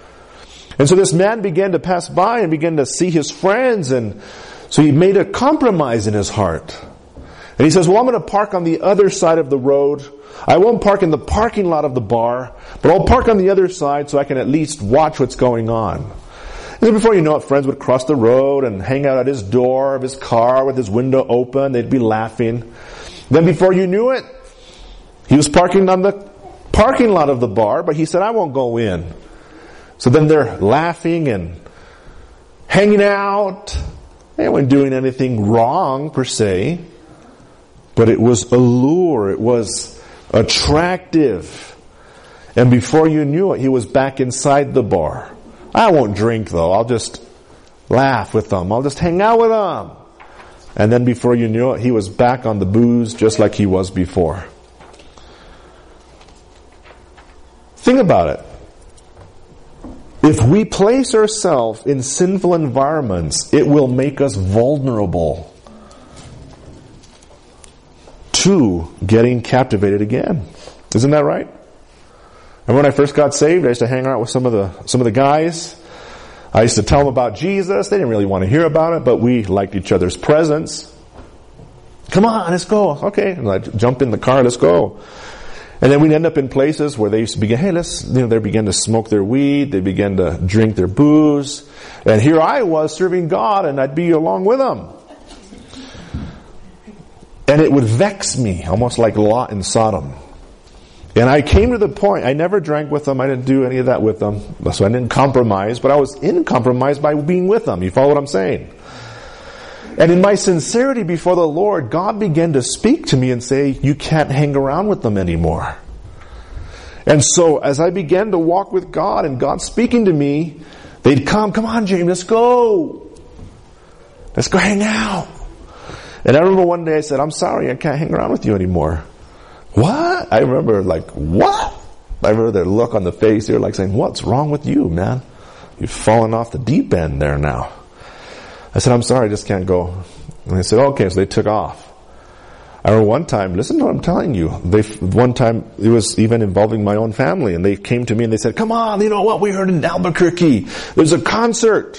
And so this man began to pass by and began to see his friends, and so he made a compromise in his heart. And he says, well, I'm going to park on the other side of the road. I won't park in the parking lot of the bar, but I'll park on the other side so I can at least watch what's going on. And then before you know it, friends would cross the road and hang out at his door of his car with his window open. They'd be laughing. Then before you knew it, he was parking on the parking lot of the bar, but he said, I won't go in. So then they're laughing and hanging out. They weren't doing anything wrong per se, but it was a lure. It was attractive. And before you knew it, he was back inside the bar. I won't drink though. I'll just laugh with them. I'll just hang out with them. And then before you knew it, he was back on the booze just like he was before. Think about it. If we place ourselves in sinful environments, it will make us vulnerable to getting captivated again. Isn't that right? And when I first got saved, I used to hang out with some of the some of the guys. I used to tell them about Jesus. They didn't really want to hear about it, but we liked each other's presence. Come on, let's go. Okay, and I'd jump in the car, let's go. And then we'd end up in places where they used to begin, hey, let's, you know, they began to smoke their weed, they began to drink their booze. And here I was serving God, and I'd be along with them. And it would vex me, almost like Lot in Sodom. And I came to the point, I never drank with them, I didn't do any of that with them, so I didn't compromise, but I was in compromise by being with them. You follow what I'm saying? And in my sincerity before the Lord, God began to speak to me and say, you can't hang around with them anymore. And so as I began to walk with God and God speaking to me, they'd come, come on James, let's go. Let's go hang out. And I remember one day I said, I'm sorry, I can't hang around with you anymore. What? I remember like, what? I remember their look on the face. They were like saying, what's wrong with you, man? You've fallen off the deep end there now. I said, I'm sorry, I just can't go. And they said, okay, so they took off. I remember one time, listen to what I'm telling you. They, one time, it was even involving my own family, and they came to me and they said, come on, you know what we heard in Albuquerque? There's a concert.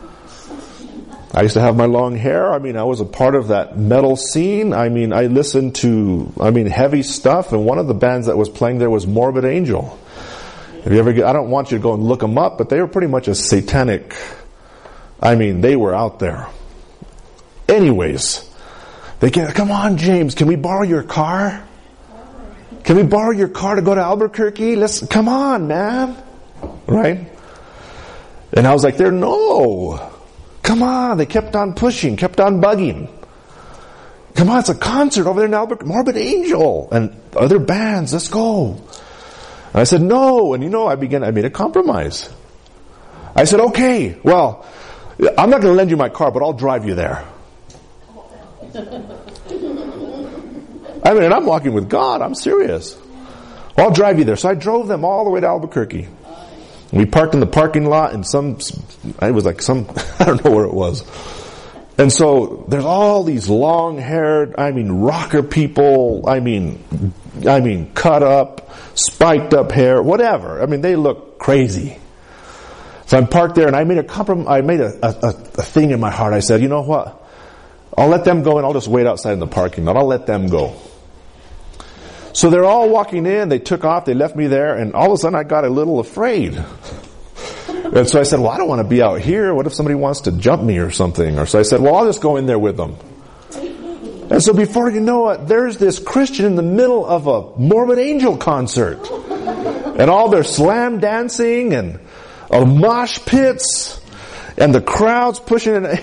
I used to have my long hair. I mean, I was a part of that metal scene. I mean, I listened to, I mean, heavy stuff. And one of the bands that was playing there was Morbid Angel. If you ever get, I don't want you to go and look them up, but they were pretty much a satanic, I mean, they were out there. Anyways, they get, come on, James, can we borrow your car? Can we borrow your car to go to Albuquerque? Let's, come on, man. Right? And I was like, there, no. Come on, they kept on pushing, kept on bugging. Come on, it's a concert over there in Albuquerque, Morbid Angel and other bands, let's go. And I said, no, and you know, I began, I made a compromise. I said, okay, well, I'm not going to lend you my car, but I'll drive you there. I mean, and I'm walking with God, I'm serious. Well, I'll drive you there. So I drove them all the way to Albuquerque. We parked in the parking lot in some, it was like some, I don't know where it was. And so there's all these long-haired, I mean, rocker people, I mean, I mean, cut up, spiked up hair, whatever. I mean, they look crazy. So I'm parked there and I made a comprom- I made a, a, a thing in my heart. I said, you know what? I'll let them go and I'll just wait outside in the parking lot. I'll let them go. So they're all walking in, they took off, they left me there, and all of a sudden I got a little afraid. And so I said, well, I don't want to be out here. What if somebody wants to jump me or something? Or so I said, well, I'll just go in there with them. And so before you know it, there's this Christian in the middle of a Morbid Angel concert. And all their slam dancing and uh, mosh pits and the crowds pushing it.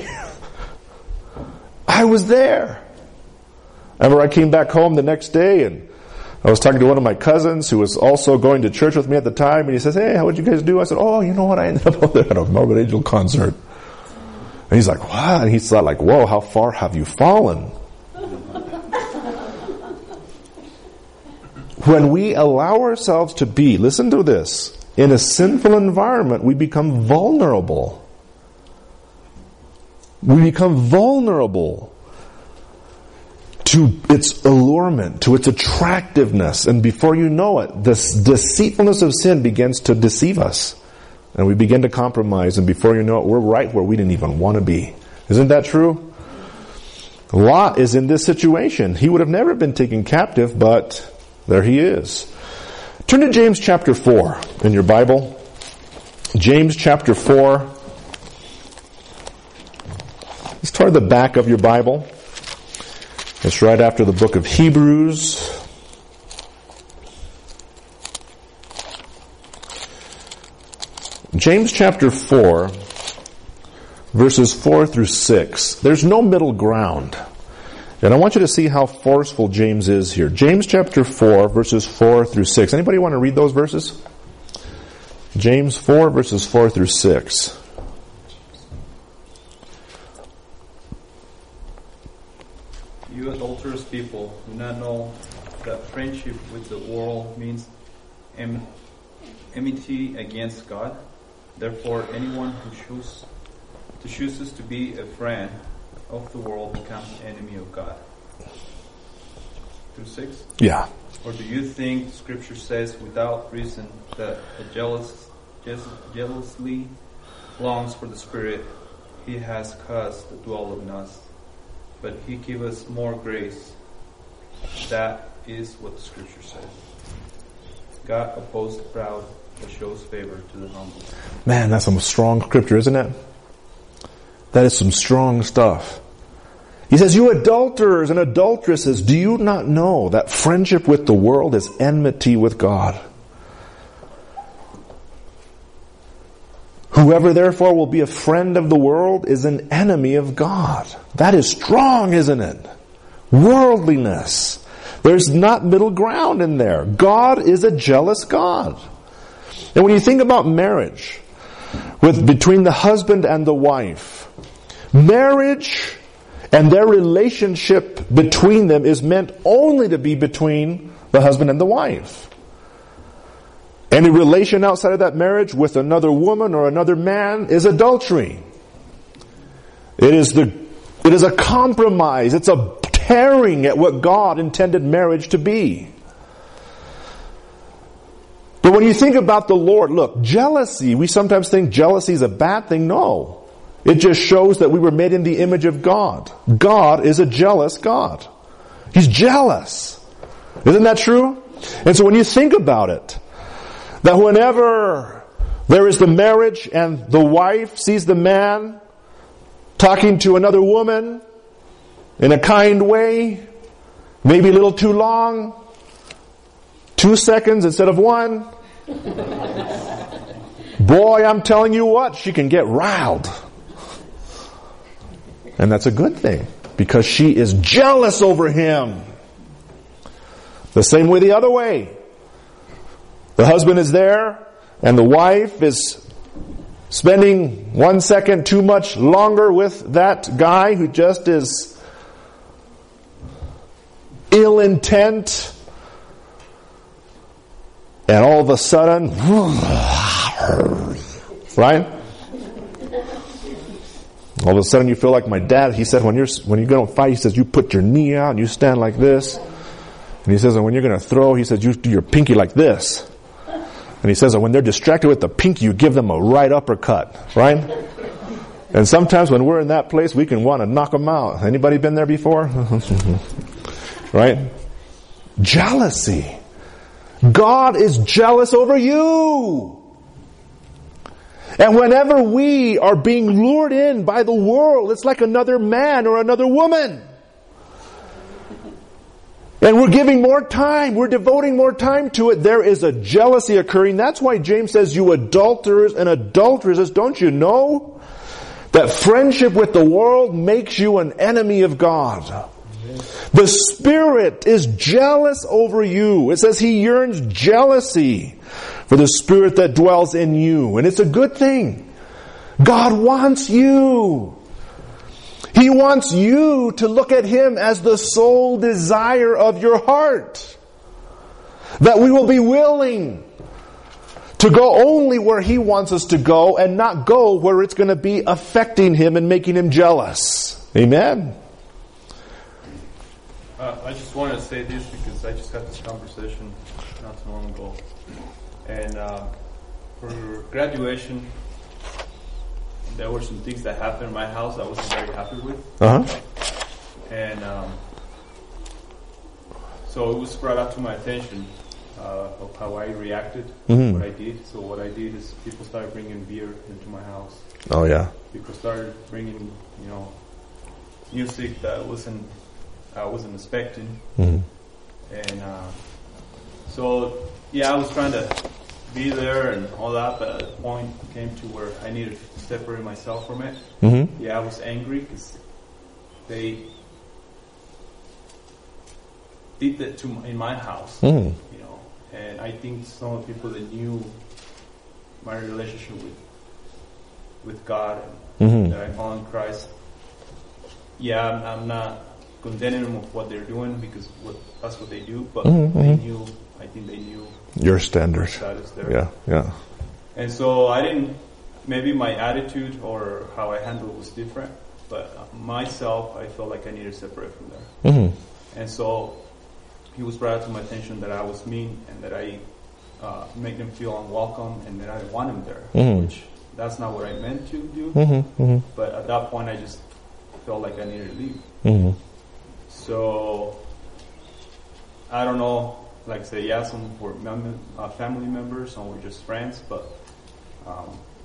I was there. I remember I came back home the next day and I was talking to one of my cousins who was also going to church with me at the time, and he says, hey, how would you guys do? I said, oh, you know what? I ended up over there at a Morbid Angel concert. And he's like, what? And he's like, whoa, how far have you fallen? When we allow ourselves to be, listen to this, in a sinful environment, we become vulnerable. We become vulnerable to its allurement, to its attractiveness. And before you know it, this deceitfulness of sin begins to deceive us. And we begin to compromise, and before you know it, we're right where we didn't even want to be. Isn't that true? Lot is in this situation. He would have never been taken captive, but there he is. Turn to James chapter four in your Bible. James chapter four. It's toward the back of your Bible. It's right after the book of Hebrews. James chapter four, verses four through six. There's no middle ground. And I want you to see how forceful James is here. James chapter four, verses four through six. Anybody want to read those verses? James four, verses four through six. You adulterous people, do not know that friendship with the world means em- enmity against God? Therefore, anyone who chooses to chooses to be a friend of the world becomes an enemy of God. Through six? Yeah. Or do you think Scripture says without reason that a jealous, jealous jealously longs for the Spirit he has caused to dwell in us? But he give us more grace. That is what the Scripture says. God opposes the proud, but shows favor to the humble. Man, that's some strong scripture, isn't it? That is some strong stuff. He says, you adulterers and adulteresses, do you not know that friendship with the world is enmity with God? Whoever therefore will be a friend of the world is an enemy of God. That is strong, isn't it? Worldliness. There's not middle ground in there. God is a jealous God. And when you think about marriage, with between the husband and the wife, marriage and their relationship between them is meant only to be between the husband and the wife. Any relation outside of that marriage with another woman or another man is adultery. It is the, it is a compromise. It's a tearing at what God intended marriage to be. But when you think about the Lord, look, jealousy, we sometimes think jealousy is a bad thing. No. It just shows that we were made in the image of God. God is a jealous God. He's jealous. Isn't that true? And so when you think about it, that whenever there is the marriage and the wife sees the man talking to another woman in a kind way, maybe a little too long, two seconds instead of one, boy, I'm telling you what, she can get riled. And that's a good thing, because she is jealous over him. The same way the other way. The husband is there, and the wife is spending one second too much longer with that guy who just is ill intent. And all of a sudden, right? All of a sudden you feel like my dad. He said, when you're when you're going to fight, he says, you put your knee out and you stand like this. And he says, and when you're going to throw, he says, you do your pinky like this. And he says, and when they're distracted with the pinky, you give them a right uppercut, right? And sometimes when we're in that place, we can want to knock them out. Anybody been there before? Right? Jealousy. God is jealous over you. And whenever we are being lured in by the world, it's like another man or another woman. And we're giving more time, we're devoting more time to it. There is a jealousy occurring. That's why James says, you adulterers and adulteresses, don't you know that friendship with the world makes you an enemy of God? The Spirit is jealous over you. It says He yearns jealousy for the Spirit that dwells in you. And it's a good thing. God wants you. He wants you to look at Him as the sole desire of your heart. That we will be willing to go only where He wants us to go and not go where it's going to be affecting Him and making Him jealous. Amen. Uh, I just wanted to say this because I just had this conversation not too long ago. And uh, for graduation, there were some things that happened in my house I wasn't very happy with. Uh-huh. And um, so it was brought up to my attention uh, of how I reacted, mm-hmm. what I did. So what I did is people started bringing beer into my house. Oh, yeah. People started bringing, you know, music that wasn't I wasn't expecting. Mm-hmm. And uh, so, yeah, I was trying to be there and all that, but at a point came to where I needed to separate myself from it. Mm-hmm. Yeah, I was angry because they did that to in my house, mm-hmm. you know. And I think some of the people that knew my relationship with with God and mm-hmm. that I follow in Christ, yeah, I'm, I'm not condemning them of what they're doing because what, that's what they do, but mm-hmm. they knew, I think they knew your standard status there. Yeah, yeah. And so I didn't, maybe my attitude or how I handled it was different, but myself, I felt like I needed to separate from there. Mm-hmm. And so he was brought to my attention that I was mean and that I uh, make them feel unwelcome and that I didn't want them there, mm-hmm. which that's not what I meant to do. Mm-hmm. Mm-hmm. But at that point, I just felt like I needed to leave. Mm-hmm. So, I don't know, like I say, yeah, some were mem- uh, family members, some were just friends, but um,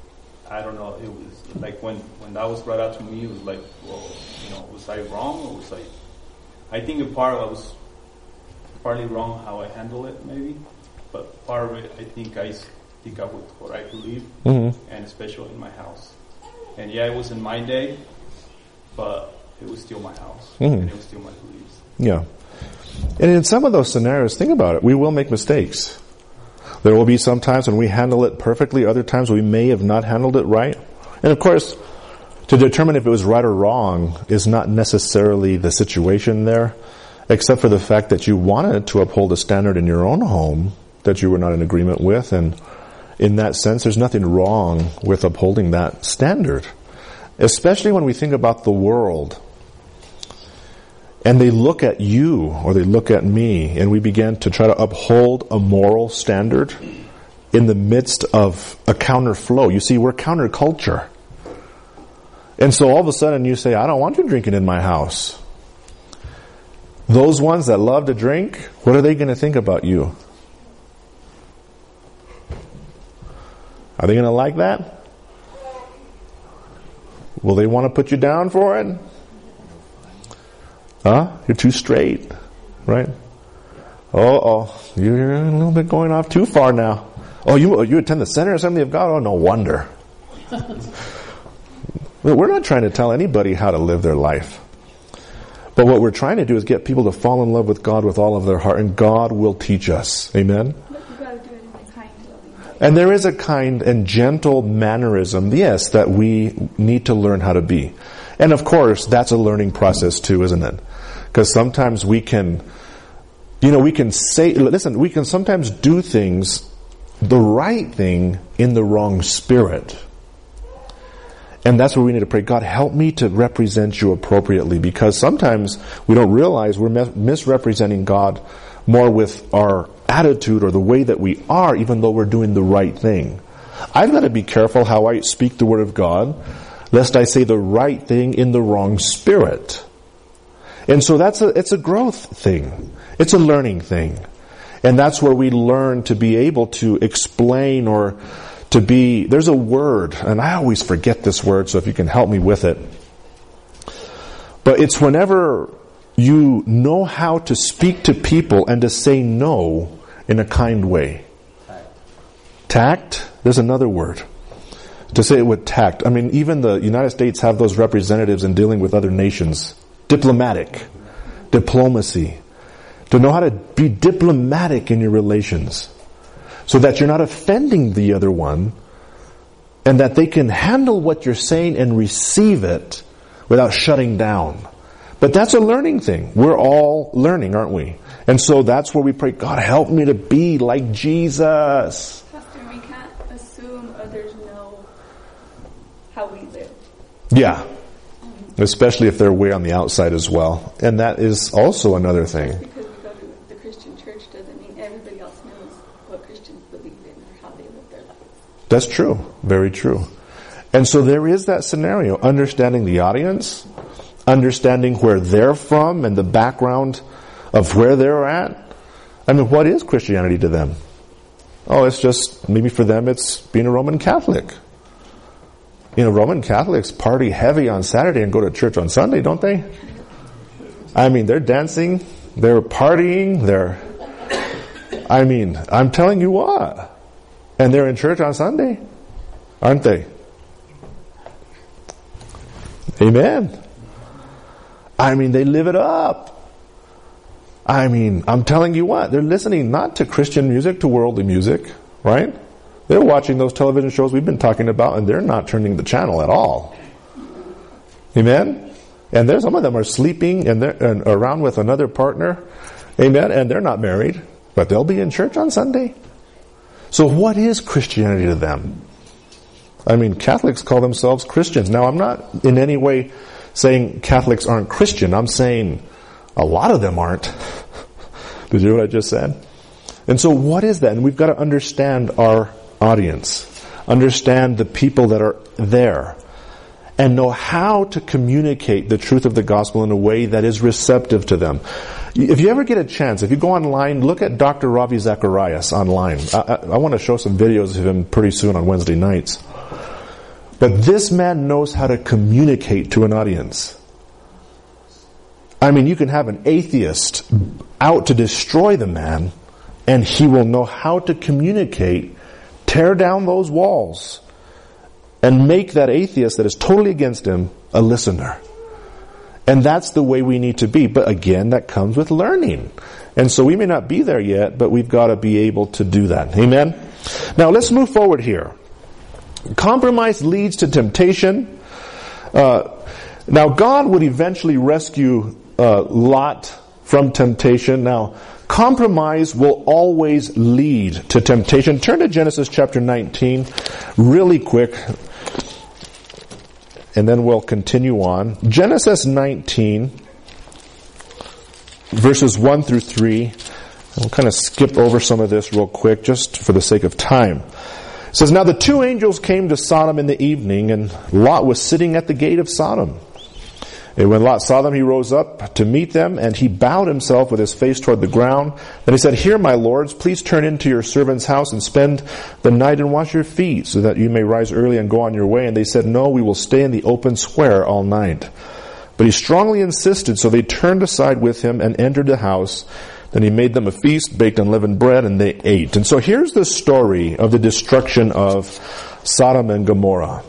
I don't know. It was like when, when that was brought out to me, it was like, well, you know, was I wrong or was I? I think in part I was partly wrong how I handle it, maybe, but part of it, I think I stick up with what I believe, mm-hmm. and especially in my house. And yeah, it was in my day, but it was still my house, mm-hmm. and it was still my beliefs. Yeah. And in some of those scenarios, think about it, we will make mistakes. There will be some times when we handle it perfectly, other times we may have not handled it right. And of course, to determine if it was right or wrong is not necessarily the situation there, except for the fact that you wanted to uphold a standard in your own home that you were not in agreement with. And in that sense, there's nothing wrong with upholding that standard. Especially when we think about the world. And they look at you, or they look at me, and we begin to try to uphold a moral standard in the midst of a counterflow. You see, we're counterculture. And so all of a sudden you say, I don't want you drinking in my house. Those ones that love to drink, what are they going to think about you? Are they going to like that? Will they want to put you down for it? Huh? You're too straight, right? Oh, oh, you're a little bit going off too far now. Oh, you you attend the Center Assembly of God? Oh, no wonder. We're not trying to tell anybody how to live their life. But what we're trying to do is get people to fall in love with God with all of their heart, and God will teach us. Amen? But you got to do it in a kind, loving way. And there is a kind and gentle mannerism, yes, that we need to learn how to be. And of course, that's a learning process too, isn't it? Because sometimes we can, you know, we can say, listen, we can sometimes do things, the right thing, in the wrong spirit. And that's where we need to pray, God, help me to represent you appropriately. Because sometimes we don't realize we're mis- misrepresenting God more with our attitude or the way that we are, even though we're doing the right thing. I've got to be careful how I speak the Word of God, lest I say the right thing in the wrong spirit. And so that's a, it's a growth thing. It's a learning thing. And that's where we learn to be able to explain or to be, there's a word, and I always forget this word, so if you can help me with it. But it's whenever you know how to speak to people and to say no in a kind way. Tact? There's another word. To say it with tact. I mean, even the United States have those representatives in dealing with other nations. Diplomatic. Diplomacy. To know how to be diplomatic in your relations. So that you're not offending the other one. And that they can handle what you're saying and receive it without shutting down. But that's a learning thing. We're all learning, aren't we? And so that's where we pray, God, help me to be like Jesus. Pastor, we can't assume others know how we live. Yeah. Especially if they're way on the outside as well. And that is also another thing. Just because we go to the Christian church doesn't mean everybody else knows what Christians believe in or how they live their lives. That's true. Very true. And so there is that scenario. Understanding the audience, understanding where they're from and the background of where they're at. I mean, what is Christianity to them? Oh, it's just, maybe for them it's being a Roman Catholic. You know, Roman Catholics party heavy on Saturday and go to church on Sunday, don't they? I mean, they're dancing, they're partying, they're... I mean, I'm telling you what. And they're in church on Sunday, aren't they? Amen. I mean, they live it up. I mean, I'm telling you what, they're listening not to Christian music, to worldly music, right? They're watching those television shows we've been talking about, and they're not turning the channel at all. Amen? And there's some of them are sleeping and they're and around with another partner. Amen? And they're not married, but they'll be in church on Sunday. So what is Christianity to them? I mean, Catholics call themselves Christians. Now, I'm not in any way saying Catholics aren't Christian. I'm saying a lot of them aren't. Did you hear what I just said? And so what is that? And we've got to understand our audience. Understand the people that are there. And know how to communicate the truth of the gospel in a way that is receptive to them. If you ever get a chance, if you go online, look at Doctor Ravi Zacharias online. I, I, I want to show some videos of him pretty soon on Wednesday nights. But this man knows how to communicate to an audience. I mean, you can have an atheist out to destroy the man, and he will know how to communicate, tear down those walls, and make that atheist that is totally against him a listener. And that's the way we need to be. But again, that comes with learning. And so we may not be there yet, but we've got to be able to do that. Amen? Now let's move forward here. Compromise leads to temptation. Uh, now God would eventually rescue uh, Lot from temptation. Now, compromise will always lead to temptation. Turn to Genesis chapter nineteen really quick, and then we'll continue on. Genesis nineteen, verses one through three. We'll kind of skip over some of this real quick, just for the sake of time. It says, "Now the two angels came to Sodom in the evening, and Lot was sitting at the gate of Sodom. And when Lot saw them, he rose up to meet them, and he bowed himself with his face toward the ground. Then he said, 'Here, my lords, please turn into your servant's house and spend the night and wash your feet, so that you may rise early and go on your way.' And they said, 'No, we will stay in the open square all night.' But he strongly insisted, so they turned aside with him and entered the house. Then he made them a feast, baked unleavened bread, and they ate." And so here's the story of the destruction of Sodom and Gomorrah.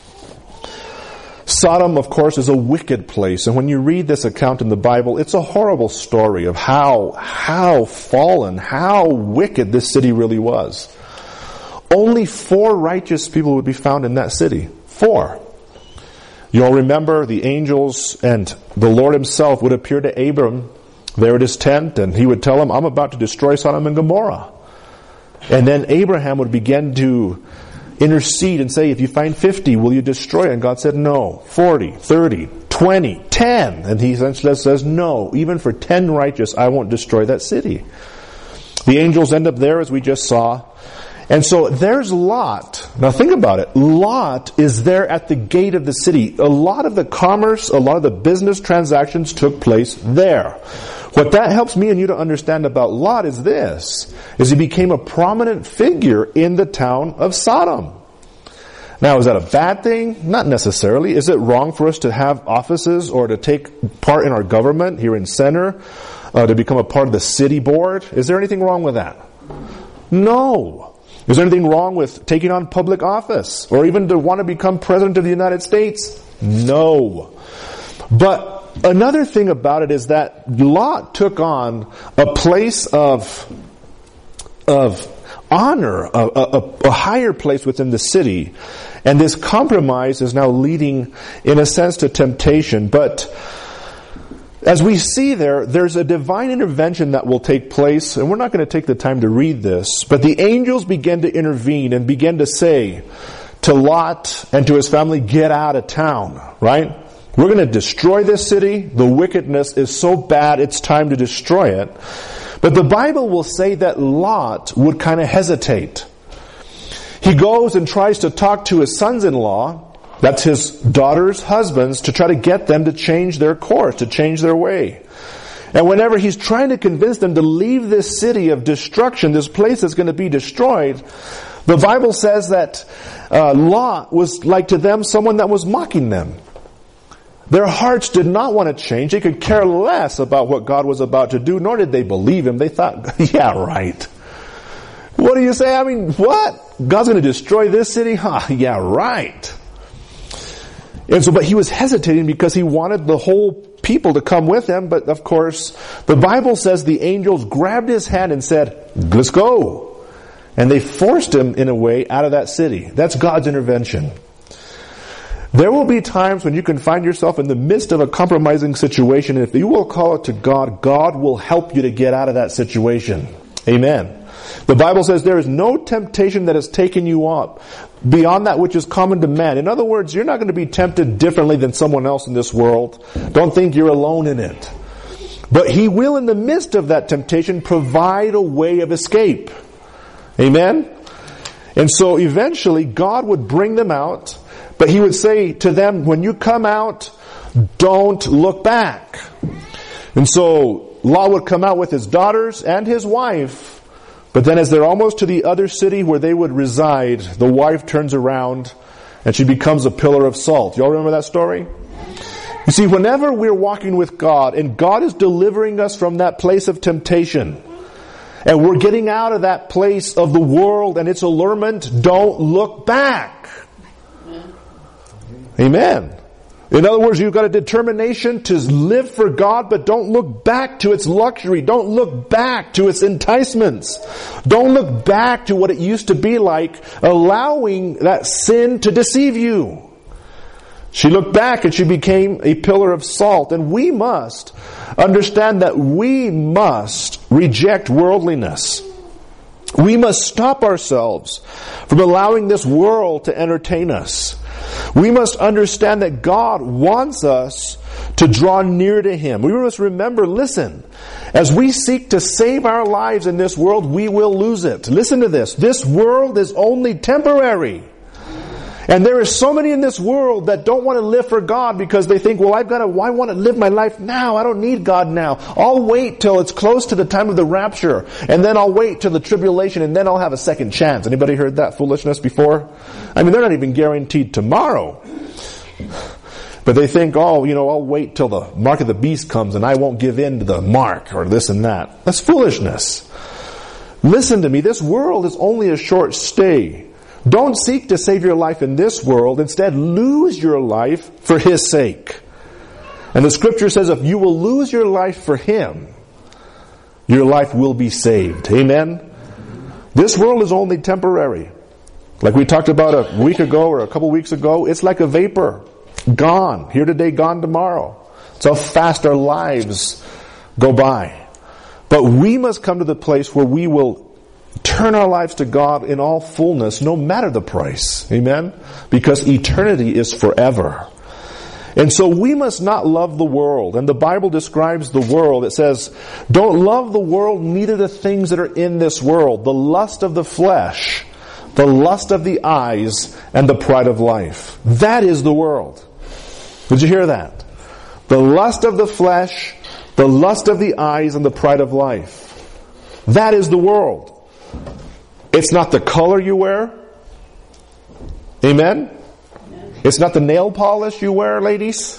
Sodom, of course, is a wicked place. And when you read this account in the Bible, it's a horrible story of how, how fallen, how wicked this city really was. Only four righteous people would be found in that city. Four. You'll remember the angels and the Lord himself would appear to Abram there at his tent, and he would tell him, "I'm about to destroy Sodom and Gomorrah." And then Abraham would begin to intercede and say, "If you find fifty, will you destroy it?" And God said, "No." forty, thirty, twenty, ten. And he essentially says, "No, even for ten righteous, I won't destroy that city." The angels end up there, as we just saw. And so there's Lot. Now think about it. Lot is there at the gate of the city. A lot of the commerce, a lot of the business transactions took place there. What that helps me and you to understand about Lot is this, is he became a prominent figure in the town of Sodom. Now, is that a bad thing? Not necessarily. Is it wrong for us to have offices or to take part in our government here in Center, uh, to become a part of the city board? Is there anything wrong with that? No. Is there anything wrong with taking on public office or even to want to become president of the United States? No. But another thing about it is that Lot took on a place of, of honor, a, a, a higher place within the city. And this compromise is now leading, in a sense, to temptation. But as we see there, there's a divine intervention that will take place, and we're not going to take the time to read this, but the angels begin to intervene and begin to say to Lot and to his family, "Get out of town," right? We're going to destroy this city. The wickedness is so bad, it's time to destroy it. But the Bible will say that Lot would kind of hesitate. He goes and tries to talk to his sons-in-law, that's his daughter's husbands, to try to get them to change their course, to change their way. And whenever he's trying to convince them to leave this city of destruction, this place that's going to be destroyed, the Bible says that uh, Lot was like to them someone that was mocking them. Their hearts did not want to change. They could care less about what God was about to do, nor did they believe him. They thought, yeah, right. What do you say? I mean, what? God's going to destroy this city? Huh? Yeah, right. And so, but he was hesitating because he wanted the whole people to come with him. But of course, the Bible says the angels grabbed his hand and said, "Let's go." And they forced him, in a way, out of that city. That's God's intervention. There will be times when you can find yourself in the midst of a compromising situation. And if you will call it to God, God will help you to get out of that situation. Amen. The Bible says there is no temptation that has taken you up beyond that which is common to man. In other words, you're not going to be tempted differently than someone else in this world. Don't think you're alone in it. But he will, in the midst of that temptation, provide a way of escape. Amen? And so eventually God would bring them out, but he would say to them, when you come out, don't look back. And so Lot would come out with his daughters and his wife. But then as they're almost to the other city where they would reside, the wife turns around and she becomes a pillar of salt. Y'all remember that story? You see, whenever we're walking with God, and God is delivering us from that place of temptation, and we're getting out of that place of the world and its allurement, don't look back. Amen. In other words, you've got a determination to live for God, but don't look back to its luxury. Don't look back to its enticements. Don't look back to what it used to be like, allowing that sin to deceive you. She looked back and she became a pillar of salt. And we must understand that we must reject worldliness. We must stop ourselves from allowing this world to entertain us. We must understand that God wants us to draw near to Him. We must remember, listen, as we seek to save our lives in this world, we will lose it. Listen to this. This world is only temporary. And there are so many in this world that don't want to live for God because they think, well, I've got to, I want to live my life now. I don't need God now. I'll wait till it's close to the time of the rapture. And then I'll wait till the tribulation and then I'll have a second chance. Anybody heard that foolishness before? I mean, they're not even guaranteed tomorrow. But they think, oh, you know, I'll wait till the mark of the beast comes and I won't give in to the mark or this and that. That's foolishness. Listen to me. This world is only a short stay. Don't seek to save your life in this world. Instead, lose your life for His sake. And the Scripture says if you will lose your life for Him, your life will be saved. Amen? This world is only temporary. Like we talked about a week ago or a couple weeks ago, it's like a vapor. Gone. Here today, gone tomorrow. It's how fast our lives go by. But we must come to the place where we will turn our lives to God in all fullness, no matter the price. Amen? Because eternity is forever. And so we must not love the world. And the Bible describes the world. It says, don't love the world, neither the things that are in this world. The lust of the flesh, the lust of the eyes, and the pride of life. That is the world. Did you hear that? The lust of the flesh, the lust of the eyes, and the pride of life. That is the world. It's not the color you wear. Amen? It's not the nail polish you wear, ladies.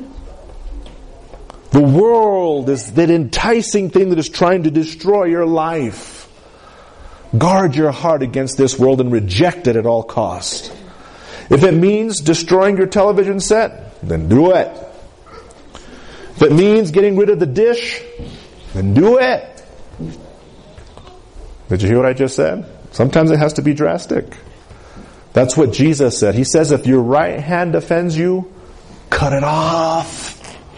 The world is that enticing thing that is trying to destroy your life. Guard your heart against this world and reject it at all costs. If it means destroying your television set, then do it. If it means getting rid of the dish, then do it. Did you hear what I just said? Sometimes it has to be drastic. That's what Jesus said. He says if your right hand offends you, cut it off.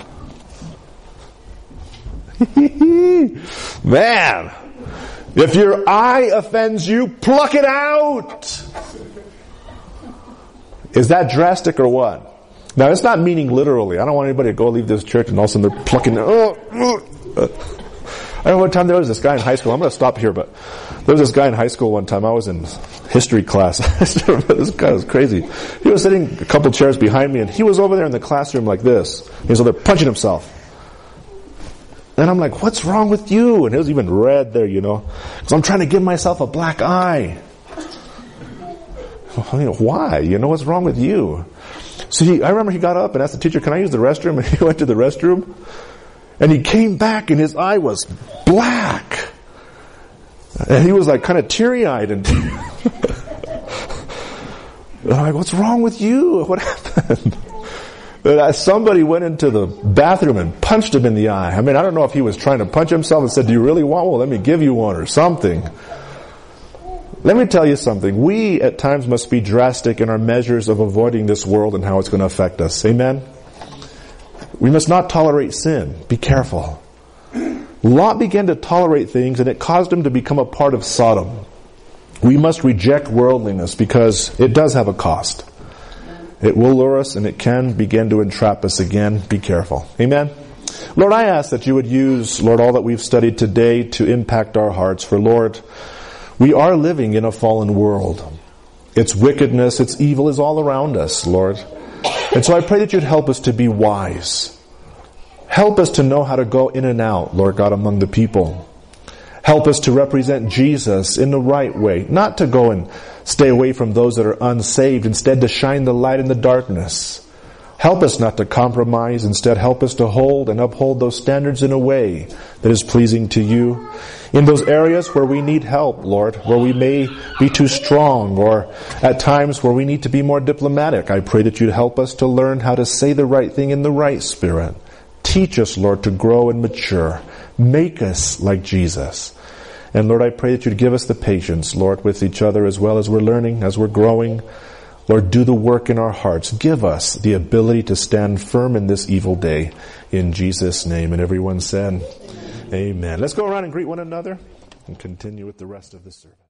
Man, if your eye offends you, pluck it out. Is that drastic or what? Now, it's not meaning literally. I don't want anybody to go leave this church and all of a sudden they're plucking. Oh, oh. I remember one time there was this guy in high school. I'm going to stop here, but there was this guy in high school one time. I was in history class. I still remember this guy was crazy. He was sitting a couple chairs behind me, and he was over there in the classroom like this. He was over there punching himself. And I'm like, what's wrong with you? And it was even red there, you know, because I'm trying to give myself a black eye. I mean, why? You know, what's wrong with you? So he, I remember he got up and asked the teacher, can I use the restroom? And he went to the restroom. And he came back and his eye was black. And he was like kind of teary-eyed. And I'm like, what's wrong with you? What happened? And somebody went into the bathroom and punched him in the eye. I mean, I don't know if he was trying to punch himself and said, do you really want one? Well, let me give you one or something. Let me tell you something. We at times must be drastic in our measures of avoiding this world and how it's going to affect us. Amen? We must not tolerate sin. Be careful. Lot began to tolerate things and it caused him to become a part of Sodom. We must reject worldliness because it does have a cost. It will lure us and it can begin to entrap us again. Be careful. Amen? Lord, I ask that you would use, Lord, all that we've studied today to impact our hearts. For Lord, we are living in a fallen world. Its wickedness, its evil is all around us, Lord. And so I pray that you'd help us to be wise. Help us to know how to go in and out, Lord God, among the people. Help us to represent Jesus in the right way, not to go and stay away from those that are unsaved, instead to shine the light in the darkness. Help us not to compromise, instead help us to hold and uphold those standards in a way that is pleasing to you. In those areas where we need help, Lord, where we may be too strong, or at times where we need to be more diplomatic, I pray that you'd help us to learn how to say the right thing in the right spirit. Teach us, Lord, to grow and mature. Make us like Jesus. And Lord, I pray that you'd give us the patience, Lord, with each other as well as we're learning, as we're growing. Lord, do the work in our hearts. Give us the ability to stand firm in this evil day. In Jesus' name. And everyone said, Amen. Amen. Let's go around and greet one another and continue with the rest of the service.